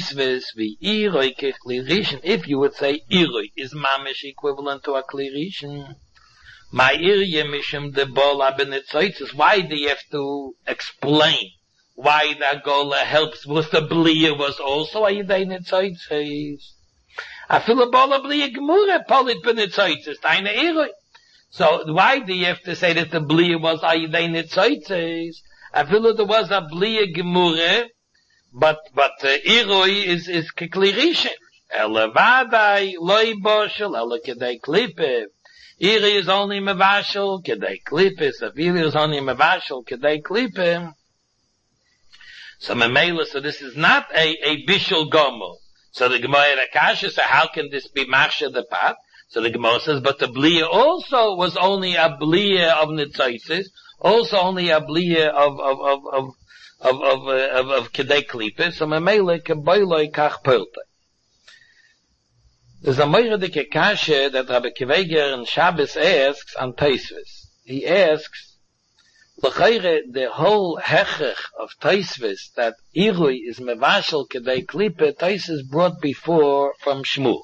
Speaker 1: if you would say iroi is mamish equivalent to a klirishin, my irye mishim de bola b'nitzotzes, why do you have to explain why the gola helps with the blia was also a yidei nitzotzes? I feel a bola blia gemura polit b'nitzotzes, taina iroi. So why do you have to say that the blia was a yidei nitzotzes? I feel there was a blia gemura, but but uh, iroi is is keklirishin. Elevadai loy boshel ele kedei klipe. Iri is only mevashel kedei klipe. So iri is only mevashel kedei klipe. So memela, so this is not a a bishul gomel. So the Gemara Akasha, so how can this be marsha the pot? So the Gemara says, but the blia also was only a blia of nitzotzes, also only a blia of of of of of, of, uh, of, of Kedei Klippe, so Memele Keboiloi Kach Pelte. There's a Moiradike Kashe that Rabbi Kiveger in Shabbos asks on Tosfos. He asks, L'chayre, the whole hechech of Tosfos, that Irui is Mevashel Kedei Klippe, Tosfos brought before from Shmuel.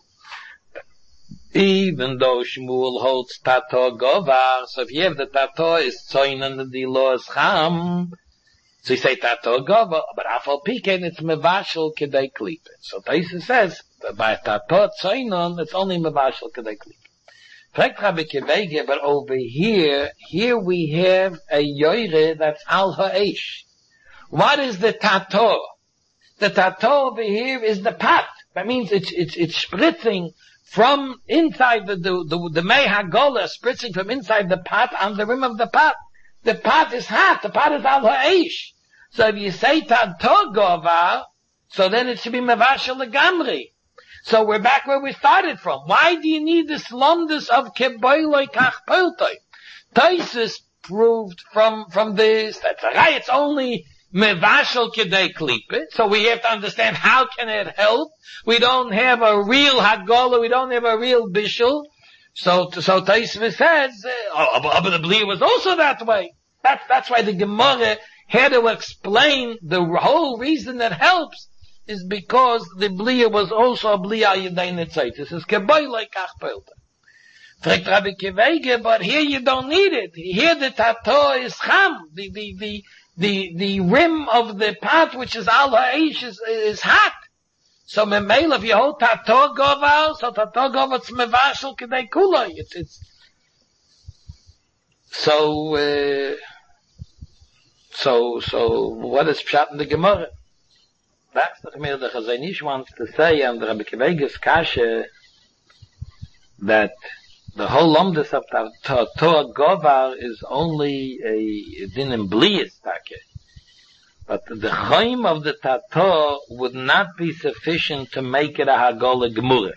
Speaker 1: Even though Shmuel holds Tato Govar, so if you have the Tato is Tzoin and the law is Cham, so you say Tato Govar, but Afal Piken, it's Mevashel Kedei Klippe. So Tosfos says, by Tato Tzoinon, it's only Mevashel Kedei Klippe. Fragt Rabbi Kiveger, but over here, here we have a Yoire that's Al Ha'esh. What is the Tato? The Tato over here is the pot. That means it's, it's, it's spritzing from inside the, the, the, the Mei HaGola, spritzing from inside the pot on the rim of the pot. The pot is hot. The pot is Al Ha'esh. So if you say Tato Govar, so then it should be Mevashel Legamri. So we're back where we started from. Why do you need this lumdus of Keboiloi Kach Peltoi? Tosfos proved from, from this, that's right, it's only Mevashel Kedei Klippe, so we have to understand how can it help. We don't have a real Hagola, we don't have a real Bishul. So, so Tosfos says, uh, but the Bli was also that way. That's, that's why the Gemara had to explain the whole reason that helps is because the Blia was also a Blia Yedei Netzait. This is Keboiloi Kach Pelte. Fragt Rabbi Kiveger, but here you don't need it. Here the Tato is Cham. The, the, the, the, the rim of the pot, which is Al Ha'esh, is, is hot. So Memele, if you hold Tato Goval, so Tato Goval, it's Mevashel Kedei Kuloi. It's, it's, so, uh, so, so, what is Pshat in the Gemara? That's the Gemara the Chazon Ish wants to say, and the Rabbi Kiveger's Kashe, that the whole Lomdus of Tato Govar is only a din in Blias Take. But the Chaim of the Tato would not be sufficient to make it a Hagola Gemurah.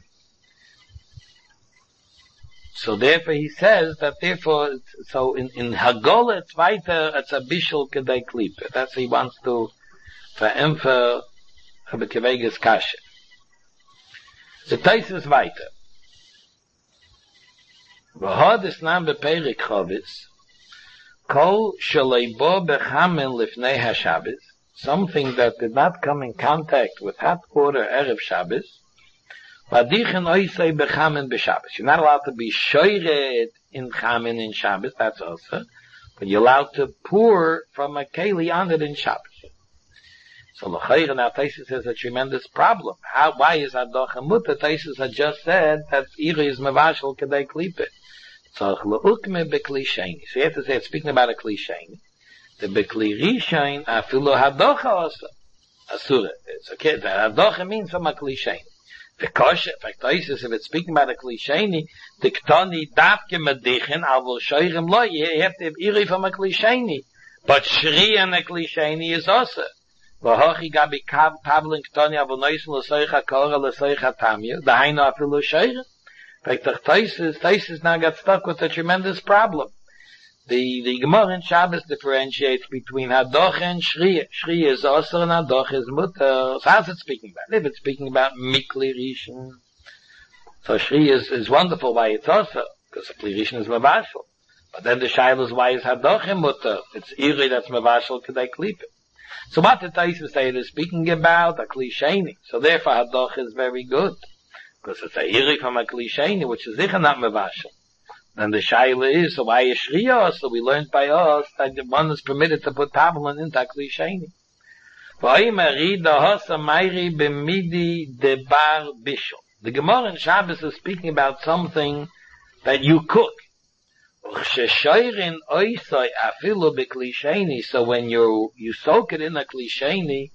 Speaker 1: So therefore he says that therefore, so in, in Hagola it's weiter, it's a Bishul Kedei Klippe. That's what he wants to verämpfer Rabbi Kiveger's Kashe. The Tosfos weiter. V'hod isnam beperik chovis, kol shalei bechamen lifnei haShabbos, something that did not come in contact with hot water erev Shabbos, v'adichen oisei bechamen b'Shabbos. You're not allowed to be shoyred in chamen in Shabbos, that's also, but you're allowed to pour from a keli on it in Shabbos. So l'chayr now Tosfos has a tremendous problem. How, why is Hadocha Mutter? Tosfos had just said that Iri is Mevashel Kedei Klippe. So l'ukme bekli sheni. So you have to say it's speaking about a kli sheni. The bekli rishain afilu Hadocha also. Asura. It's okay. The Hadocha means from a kli sheni. The kosher, in fact, Tosfos, if it's speaking about a kli sheni, the ktoni davke medichin avul shoyrim lo. You have to have Iri from a kli sheni. But Shri and a kli sheni is also. V'hochi gabi pavlin ktoni avul noisen l'soicha kora l'soicha tamya. Dahainu afilu shoyrim. In fact, Tosfos, Tosfos now got stuck with a tremendous problem. The, the Gemara in Shabbos differentiates between Hadocha and Shriya. Shriya is Osir and Hadocha is Mutter. So how's it speaking about? If it's speaking about Mikli Rishon, so Shriya is, is wonderful why it's Osir, because the Kli Rishon is Mevashel. But then the Shaila is why is Hadocha Mutter? It's Iri that's Mevashel Kedei Klippe. So what did Tosfos say? It is speaking about a Kli Sheni. So therefore Hadocha is very good. Because it's a Iri from a Kli Sheni, which is sicher not Mevashel. Then the Shaila is, so why is Shriya? So we learned by us that one is permitted to put Pavlin into a Kli Sheni. The Gemara in Shabbos is speaking about something that you cook. So when you, you soak it in a Kli Sheni,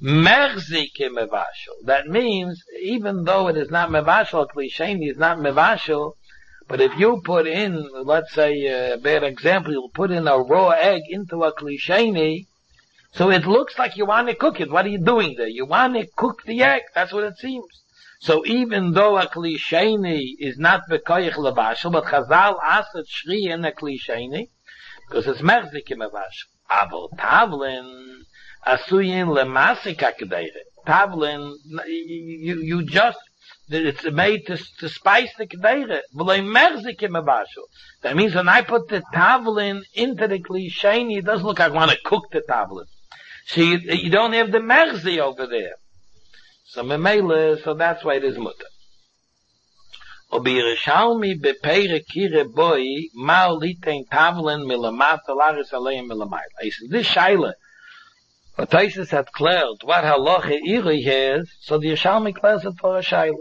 Speaker 1: that means, even though it is not mevashel, Kli Sheni is not mevashel, but if you put in, let's say, a bad example, you'll put in a raw egg into a Kli Sheni, so it looks like you want to cook it. What are you doing there? You want to cook the egg. That's what it seems. So even though a Kli Sheni is not bekoyach levashel, but Chazal asat shri in a Kli Sheni, because it's mechzik mevashel. Avol tavlin, asuyin lemasika kedeire. Tavlin, you, you just, it's made to, to spice the kedeire. That means when I put the tavlin into the kli sheni, it doesn't look like I want to cook the tavlin. So you, you don't have the merzi over there. So memele, so that's why it is mutter. Obi Yerushalmi bepeire kire boy mal litein tavlen milamata laris aleim milamayla. I said, this shaila, what Taisus had cleared, what halacha iri is, so the Yerushalmi clears it for a shaila.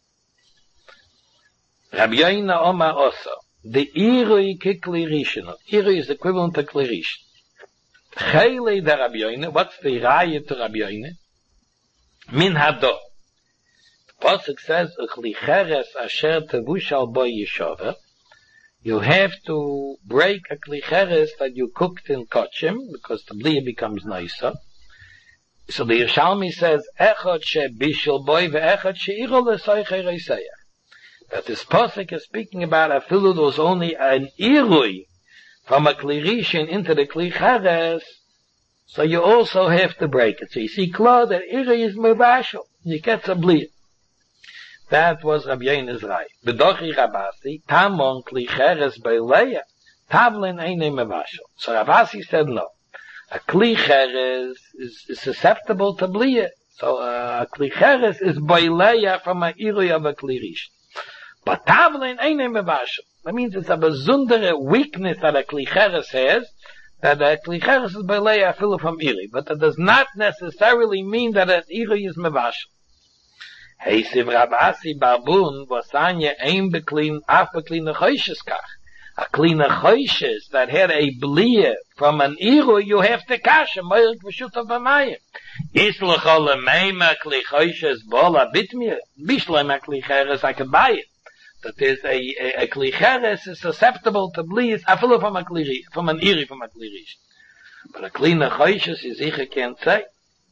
Speaker 1: Rabbi Yoina Oma Osa, the iri kikli rishon. Iri is equivalent to kli rishon. Chayli de Rabbi Yoina, what's the raya to Rabbi Yoina? Min hado. Pasuk says, "Uchli cheres asher tevushal bo yeshava." You have to break a kli cheres that you cooked in kochim, because the blia becomes nicer. So the Yerushalmi says, "Echad she bishel boy ve'echad she irol lesoichei reiseyach." That this pasuk is speaking about a filu that was only an irui from a kli rishon into the kli cheres. So you also have to break it. So you see, klar that irui is mevashel. You get a blia. That was Rabbi Yona's right. B'dochi Rabasi, tamon kli cheres beileya, tavlin einay mevashel. So Rabasi said no. A kli cheres is, is susceptible to blia. So uh, a kli cheres is beileya from a irui of a kli rishon. But tavlin einay mevashel. That means it's a besondere weakness that a kli cheres has, that a kli cheres is beileya filu from irui. But that does not necessarily mean that an irui is mevashel. Hey, Siv Rabasi Barbun was anya ein beklin af beklin choishes kach. A clean choishes that had a blia from an iru, you have to kash a moirik v'shut of amayim. Islachol lemeima kli choishes bola bitmir. Bishlema kli cheres, I can buy it. That is a, a, a kli cheres is susceptible to blias, afilu from a kli, from an iri from a kli rish. But a clean choishes is ich can't say.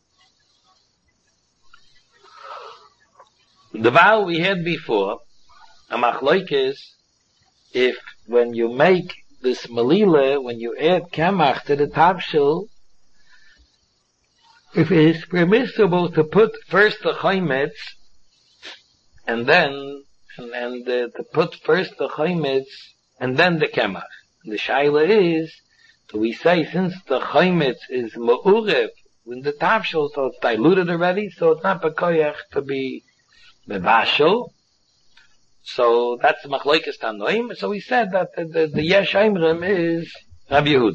Speaker 1: The vow we had before, a machlokes, if when you make this melila, when you add kamach to the tavshil, if it is permissible to put first the chaymetz, and then, and, and uh, to put first the chaymetz, and then the kamach. The shaila is, so we say, since the chaymetz is ma'urev, when the tavshil, so it's diluted already, so it's not bekoyach to be Mevashel. So that's the machlokes tanoim. So we said that the, the, the yesh aimrim is Rabbi Yehuda.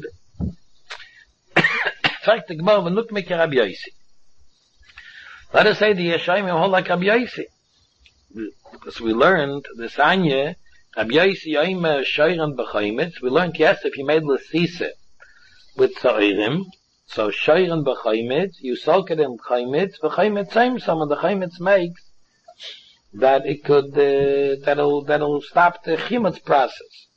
Speaker 1: Fragt the Gemara, v'nuk mikra Rabbi Yosi. Let us say the yesh aimrim hold like Rabbi Yosi. Because we learned the sanya, Rabbi Yosi yoimer shoyren b'chaymitz. We learned, yes, if you made l'sisa with sa'irim, so shoyren b'chaymitz, you soak it in chaymitz, v'chaymitz same, some of the chaymitz makes that it could, uh, that'll, that'll stop the chimutz process.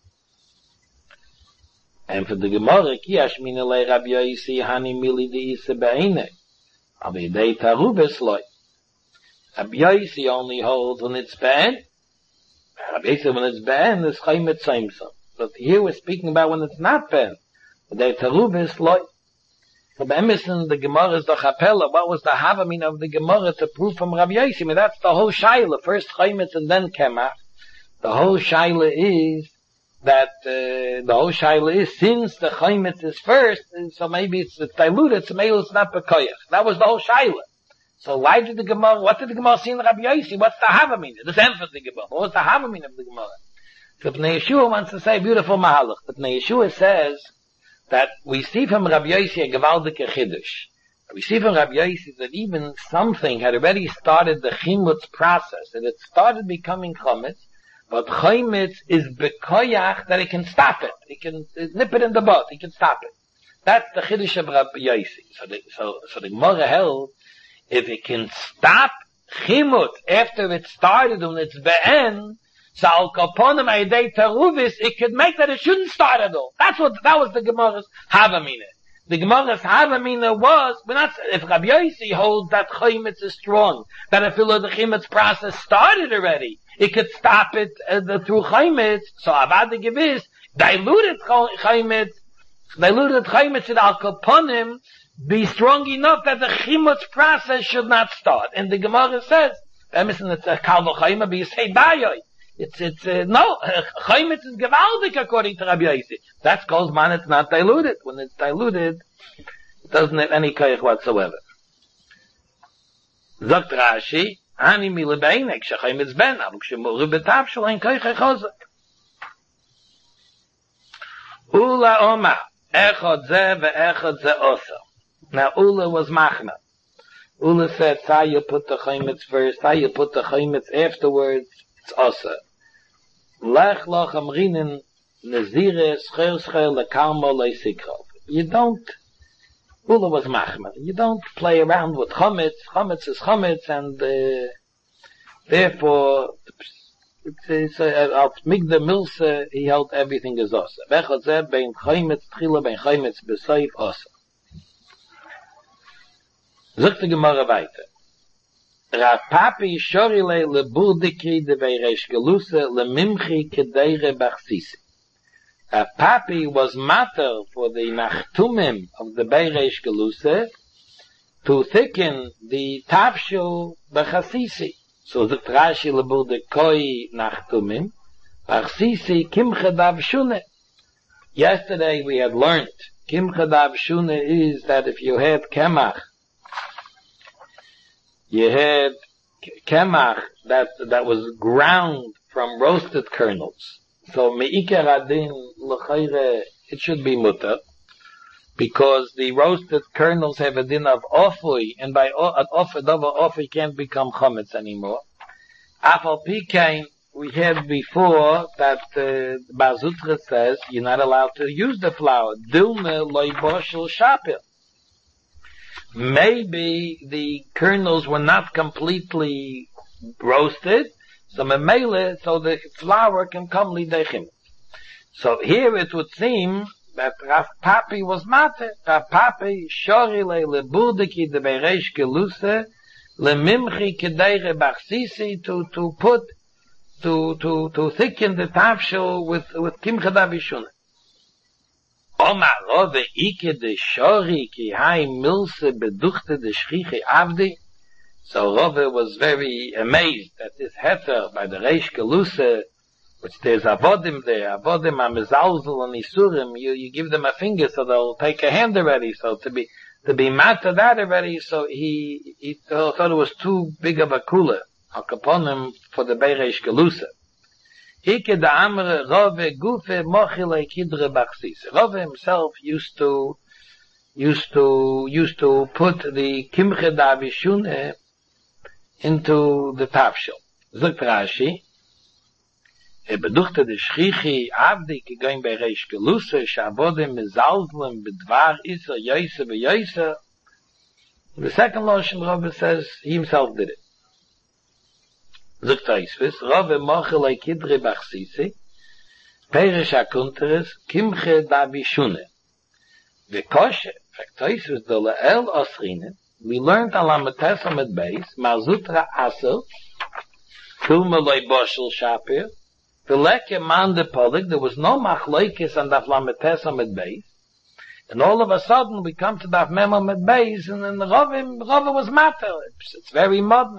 Speaker 1: And for the Gemara, ki ashmina lei Rabbi Yosi hani mili de isa be'ene, avi dei tarubes loi. Rabbi Yosi only holds when it's be'en. Rabbi Yosi when it's be'en, it's chaymet saimsam. But here we're speaking about when it's not be'en. Dei tarubes loi. So the Emerson, the Gemara is the Chapella. What was the Havamin of the Gemara to prove from Rabbi Yosi? I mean, that's the whole Shaila. First Chaymetz and then Kemach. The whole Shaila is that, uh, the whole Shaila is, since the Chaymetz is first, so maybe it's, it's diluted, so maybe it's not Bekoyach. That was the whole Shaila. So why did the Gemara, what did the Gemara see in Rabbi Yosi? What's the Havamin? This ends with the Gemara. What was the Havamin of the Gemara? So Bnei Yeshua wants to say beautiful Mahalach. But Bnei Yeshua says, that we see from Rabbi Yosi a gewaldige chiddush. We see from Rabbi Yosi that even something had already started the chimutz process, that it started becoming chametz, but chametz is bekoyach that it can stop it. It can it nip it in the bud. It can stop it. That's the chiddush of Rabbi Yosi. So the, so, so the Gemara held, if it can stop chimutz after it started when it's be'en, so al kaponim aydei taruvis, it could make that it shouldn't start at all. That's what, that was the Gemara's Havamina. The Gemara's Havamina was, but not, if Rabbi Yosi holds that Chaymitz is strong, that if the Chaymitz process started already, it could stop it uh, the, through Chaymitz, so Avad the Gewiss, diluted Chaymitz, diluted Chaymitz in al kaponim, be strong enough that the chimutz process should not start. And the Gemara says, it's a kal v'chayma, but you say bayoi. It's, it's, uh, no, chaymitz is gewaldig according to Rabbi Yossi. That's called man, it's not diluted. When it's diluted, it doesn't have any koyach whatsoever. Zogt Rashi, ani mi lebeinek, shechaymitz ben, alu kshemuru betav shel ein koyach echozak. Ula Oma, echod ze ve'echod ze osa. Now Ula was machna. Ula said, say you put the chaymitz first, say you put the chaymitz afterwards, it's osa. Lech loch amrinin nezire scher scher lekarmo leisikro. You don't, Ula was machna. You don't play around with chametz. Chametz is chametz, and uh, therefore, it's, it's, uh, of Migdal Milsa, he held everything is osa. V'echod ze bein chaymitz tchila bein chaymitz b'soif osa. Zogt die Gemara weiter. Rav Papi shorile le burdiki de beiresh geluse le mimchi kedeire bachsisi. Rav Papi was matter for the nachtumim of the beiresh geluse to thicken the tafshu bachsisi. So zogt Rashi le burdikoi nachtumim bachsisi kimche dav shune. Yesterday we had learned kimche dav shune is that if you had kemach, you had kemach that that was ground from roasted kernels. So meikar adin l'chayre, it should be mutter, because the roasted kernels have a din of ofui, and by an ofui, double ofui can't become chametz anymore. Afal pikain, we had before that uh, Bar Zutra says you're not allowed to use the flour. Dilme loy boshel shapir. Maybe the kernels were not completely roasted, so memele, so the flour can come lidechim. So here it would seem that Rav Papi was mate. Rav Papi shorile leburdiki de beiresh geluse lemimchi kedeire bachsisi to to put to to to thicken the tafshel with with kimcha davishuna. Oma rove ike de shori ki hai milse beduchte de shriche avdi. So Rove was very amazed at this heter by the Reish Geluse, which there's avodim there, avodim amezalzel and isurim. You you give them a finger so they'll take a hand already. So to be to be mad to that already, so he he thought it was too big of a kula upon him for the Reish Geluse. Ike da amre Rove gufe mochile kidre bachsis. Rove himself used to used to used to put the kimche davishune into the tafshel. Zogt Rashi, e beduchte de shchichi avdi ki goin bei reish geluse shabode mezalzlem bedvar isa yoyse be yoyse. The second Lashon Rove says he himself did it. Zogt Rashi, Rove mochele kidre bachsisi perish akunteres kimche davishune. The kosher faktois dole el osrine. We learned Alamatesa med base, Mazutra Asel, Filmaloi Boshel Shapir, Vileke Mande Polik, there was no Machloikis and Alamatesa med base, and all of a sudden we come to Daf Memo med base, and then the Rove, Rove was matter. It's, it's very modern.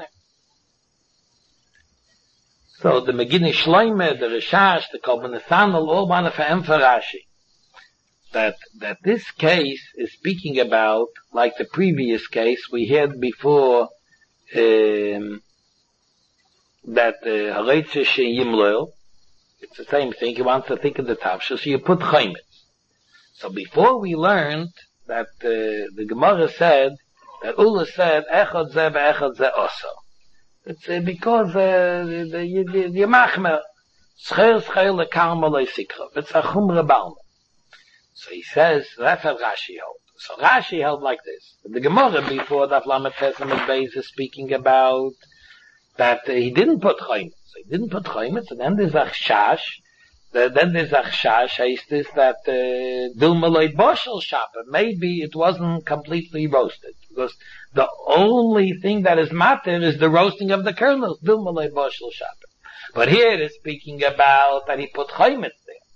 Speaker 1: So the Megini Shloime, the Rishash, the Kolbanethanel, all want to emphasize Rashi. That, that this case is speaking about, like the previous case we had before, um, that, Haretze uh, Yimlel, it's the same thing, he wants to think of the tafshel, so you put chaymitz. So before we learned that, uh, the Gemara said, that Ula said, echad ze ve'echad ze oso. It's uh, because, uh, the, the, the, the machmer, scher scher lekarma leisikro. It's a chumre balma. So he says, that's how Rashi held. So Rashi held like this. The Gemara before that Lamed Testament base is speaking about that uh, he didn't put chaymitz. So he didn't put chaymitz, and then there's achshash. The, then there's achshash, heißt this that dilmaloi boshel shapa. Maybe it wasn't completely roasted, because the only thing that is matter is the roasting of the kernels. Dilmaloi boshel shapa. But here it is speaking about that he put chaymitz there.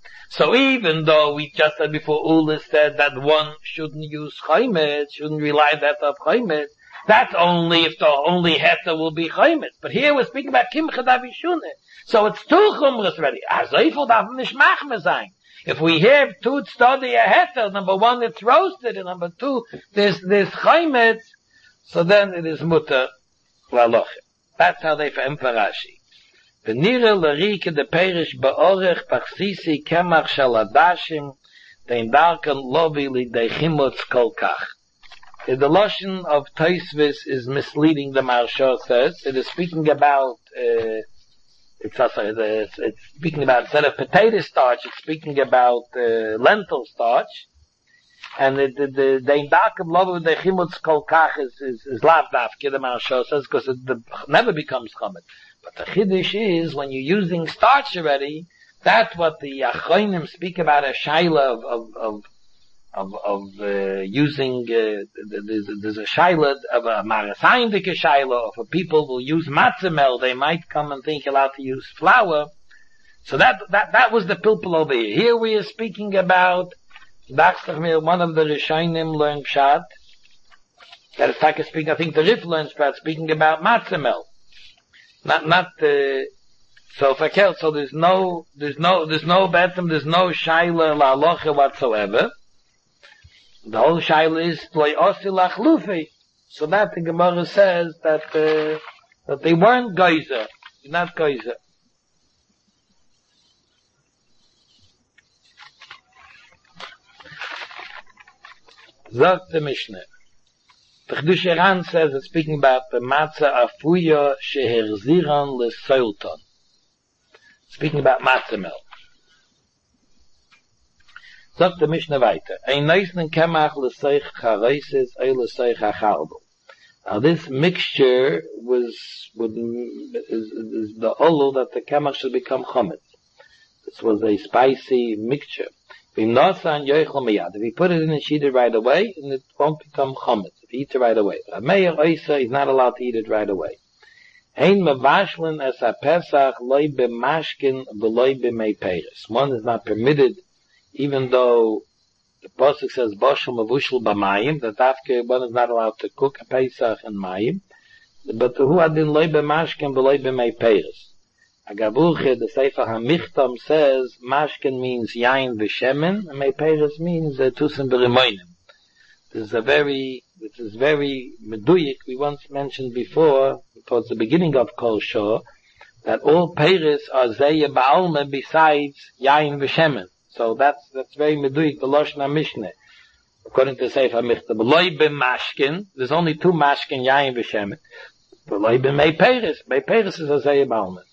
Speaker 1: So even though we just said before, Ula said that one shouldn't use chaymet, shouldn't rely that of chaymet, that's only if the only heta will be chaymet. But here we're speaking about kimcha davishune. So it's two chumras already. Azoifel darf nicht machme sein. If we have two study a heta, number one it's roasted, and number two there's there's chaymet, so then it is mutter laloche. That's how they for Rashi. Venira larike de perish baorech pachsisi kemach shaladashim dein darken lovi li dechimutz kolkach. The lotion of Tosfos is misleading. The Maharsha says it is speaking about uh, it's also it's, it's speaking about instead of potato starch, it's speaking about uh, lentil starch. And the the the dein darken lovi li dechimutz kolkach is is, is lav dafke. The Maharsha says because it the, never becomes chametz. But the chiddush is, when you're using starch already, that's what the Achronim speak about a shaila of, of, of, of, of uh, using, uh, there's, there's a shaila of a marasayindik shaila, of a people will use matzah mel, they might come and think you're allowed to use flour. So that, that, that was the pilpul over here. Here we are speaking about, one of the Rishonim learned pshat, that is Taka speaking, I think the Rif learns pshat, speaking about matzah mel. Not, not, uh, so fakir, so there's no, there's no, there's no betem, there's no shaila la locha whatsoever. The whole shaila is loy osi lachlufi. So that the Gemara says that, uh, that they weren't geyser, not geyser. Zog the Mishnah. The Chiddush Iran says it's speaking about the matzah afuya sheherziran lesoilton. Speaking about matzah mel. Sagt the Mishnah weiter. Ein neisen kemach leseich chareises ei leseich hacharbel. Now this mixture was, would, is, is the olu that the kemach should become chometz. This was a spicy mixture. If you put it in and eat it right away, and it won't become chometz. If you eat it right away. A meir oisa is not allowed to eat it right away. Ein mevashlin es a pesach loy b'mashkin v'loy b'mei peres. One is not permitted, even though the pasuk says boshel mevushel b'mayim, that after one is not allowed to cook a pesach and mayim. But who adin loy b'mashkin v'loy b'mei peres? Agabuche, the Sefer HaMichtam says, Mashkin means Yain v'Shemen, and Meiperes means uh, Tusim b'Rimoinim. This is a very, this is very meduyik. We once mentioned before, towards the beginning of Kol Shor, that all Peres are Zeye Ba'alma besides Yain v'Shemen. So that's, that's very meduyik, the Lashon HaMishneh. According to Sefer HaMichtam, Loi b'Mashkin, there's only two Mashkin, Yain v'Shemen. But Loi b'Meiperes, Meiperes is a Zeye Ba'alma.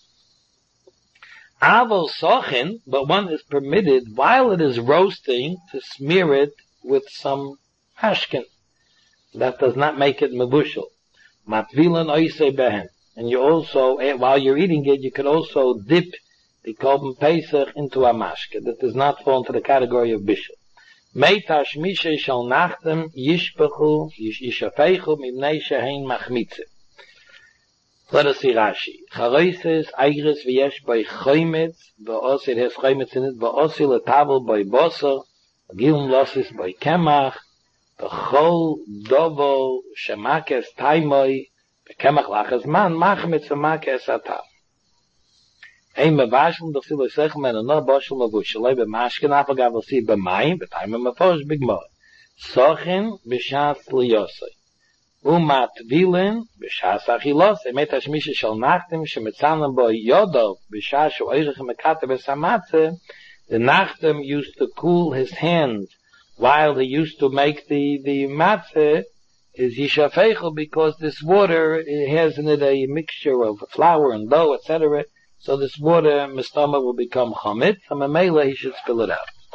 Speaker 1: Aval sochin, but one is permitted while it is roasting to smear it with some hashkin. That does not make it mebushel. Matvilan oisei behen. And you also, while you're eating it, you could also dip the korban pesach into a mashke. That does not fall into the category of bishul. Meitash mishe shal nachtem yishpechu yishafeichu mimnei shehein machmitze. Let us see Rashi. Charoises, Eigres, v'yesh by choymetz, v'os, it has choymetz in it, v'osi letavel by boser, v'gilum losis by kemach, v'chol dovo shemakes taimoi, v'kemach lachas man, machmetz v'makes atav. Ein mevashlim, doch si lo sechem, en no boshel mevushel, b'mashken, afagav l'si b'mayim, v'taimim mefosh b'gmor. Sochin, b'shas liyosoi. Umat vilin b'shas achilos emet hashmisha shel nachtem shemetzanem bo yodov b'shas she'oirich mekate b'samatze. The nachtem used to cool his hands while he used to make the the matzeh is yishafeichu, because this water it has in it a mixture of flour and dough, et cetera. So this water mistama will become chametz, and mamela he should spill it out.